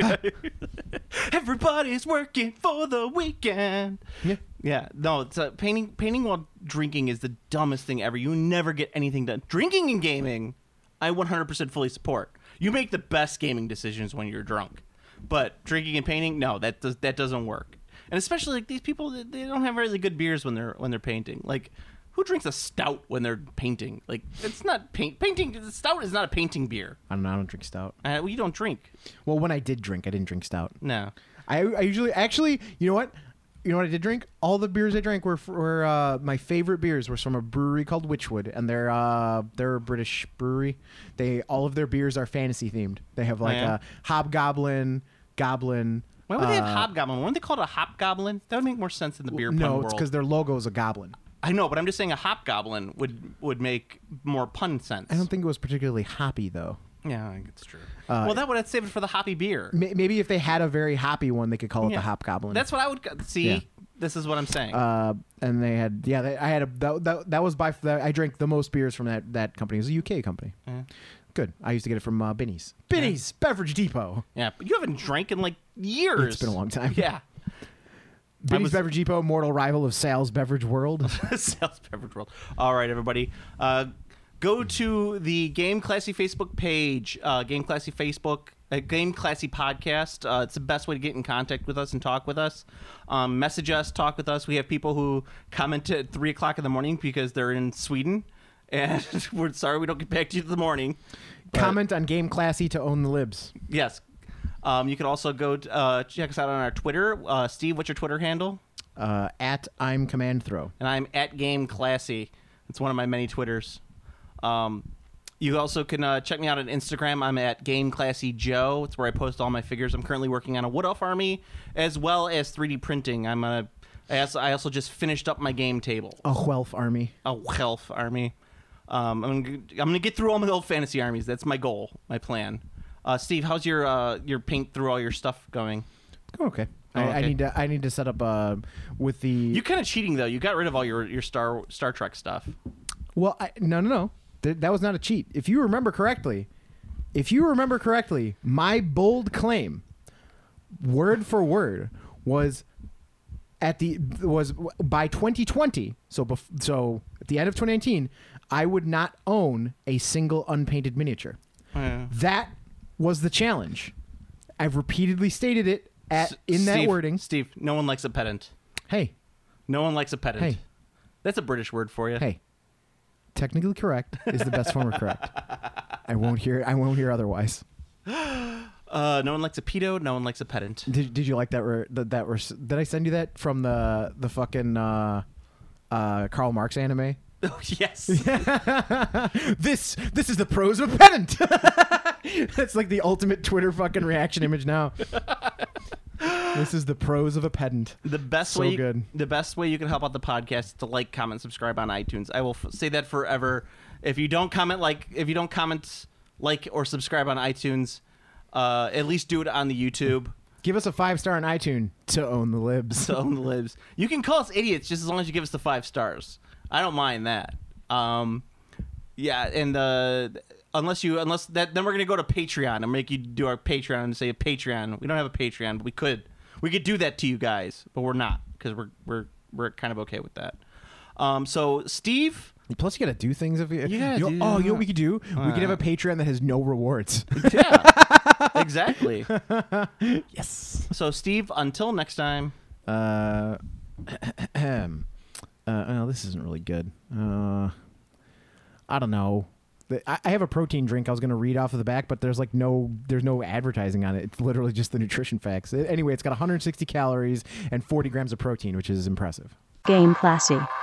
Everybody's working for the weekend. Yeah. No, it's painting while drinking is the dumbest thing ever. You never get anything done. Drinking and gaming, I 100% fully support. You make the best gaming decisions when you're drunk. But drinking and painting, no, that doesn't work. And especially like these people, they don't have really good beers when they're painting. Like, who drinks a stout when they're painting? Like, it's not painting. Stout is not a painting beer. I don't drink stout. Well, you don't drink. Well, when I did drink, I didn't drink stout. No. I usually actually, you know what I did drink? All the beers I drank were my favorite beers were from a brewery called Witchwood, and they're a British brewery. All of their beers are fantasy themed. They have like a hobgoblin, goblin. Why would they have hobgoblin? Wouldn't they call it a hopgoblin? That would make more sense in the beer pun No, world. it's because their logo is a goblin. I know, but I'm just saying a hopgoblin would make more pun sense. I don't think it was particularly hoppy though. Yeah, I think it's true. Well, that would save it for the hoppy beer. Maybe if they had a very hoppy one, they could call it the hobgoblin. That's what I would see. Yeah. This is what I'm saying. And they had that was I drank the most beers from that company. It was a UK company. Yeah. Good. I used to get it from Binny's. Binny's Beverage Depot. Yeah, but you haven't drank in like years. It's been a long time. Yeah. Binny's Beverage Depot, mortal rival of Sal's Beverage World. Sal's Beverage World. All right, everybody. Go to the Game Classy Facebook page, Game Classy Facebook, Game Classy Podcast. It's the best way to get in contact with us and talk with us. Message us, talk with us. We have people who comment at 3 o'clock in the morning because they're in Sweden. And we're sorry we don't get back to you in the morning. Comment on Game Classy to own the libs. Yes. You can also go check us out on our Twitter. Steve, what's your Twitter handle? At I'm Command Throw. And I'm at Game Classy. It's one of my many Twitters. You also can check me out on Instagram. I'm at Game Classy Joe. It's where I post all my figures. I'm currently working on a Wood Elf army as well as 3D printing. I also just finished up my game table. A Welf army. A Welf army. I'm gonna get through all my old fantasy armies. That's my goal, my plan. Steve, how's your paint through all your stuff going? It's going okay. Oh, okay. I need to set up with the. You're kind of cheating though. You got rid of all your Star Trek stuff. Well, no. That was not a cheat. If you remember correctly, my bold claim, word for word, was by 2020. So at the end of 2019, I would not own a single unpainted miniature. Yeah. That was the challenge. I've repeatedly stated it that wording. Steve, no one likes a pedant. Hey. No one likes a pedant. Hey. That's a British word for you. Hey. Technically correct is the best form of correct. I won't hear otherwise. No one likes a pedo. No one likes a pedant. Did you like that? Did I send you that from the fucking Karl Marx anime? Oh, yes. This is the pros of a pedant. That's like the ultimate Twitter fucking reaction image now. This is the pros of a pedant. The best way you can help out the podcast is to like, comment, subscribe on iTunes. I will say that forever. If you don't comment, or subscribe on iTunes, at least do it on the YouTube. Give us a 5-star on iTunes to own the libs. To own the libs. You can call us idiots just as long as you give us the 5 stars. I don't mind that. Yeah, and then we're gonna go to Patreon and make you do our Patreon and say a Patreon. We don't have a Patreon, but we could do that to you guys, but we're not because we're kind of okay with that. So Steve. Plus, you got to do things if you. gotta you know, do- you know what we could do? We could have a Patreon that has no rewards. Yeah. Exactly. Yes. So Steve, until next time. Well, this isn't really good. I don't know. I have a protein drink I was going to read off of the back, but there's no advertising on it. It's literally just the nutrition facts. Anyway, it's got 160 calories and 40 grams of protein, which is impressive. Game Classy.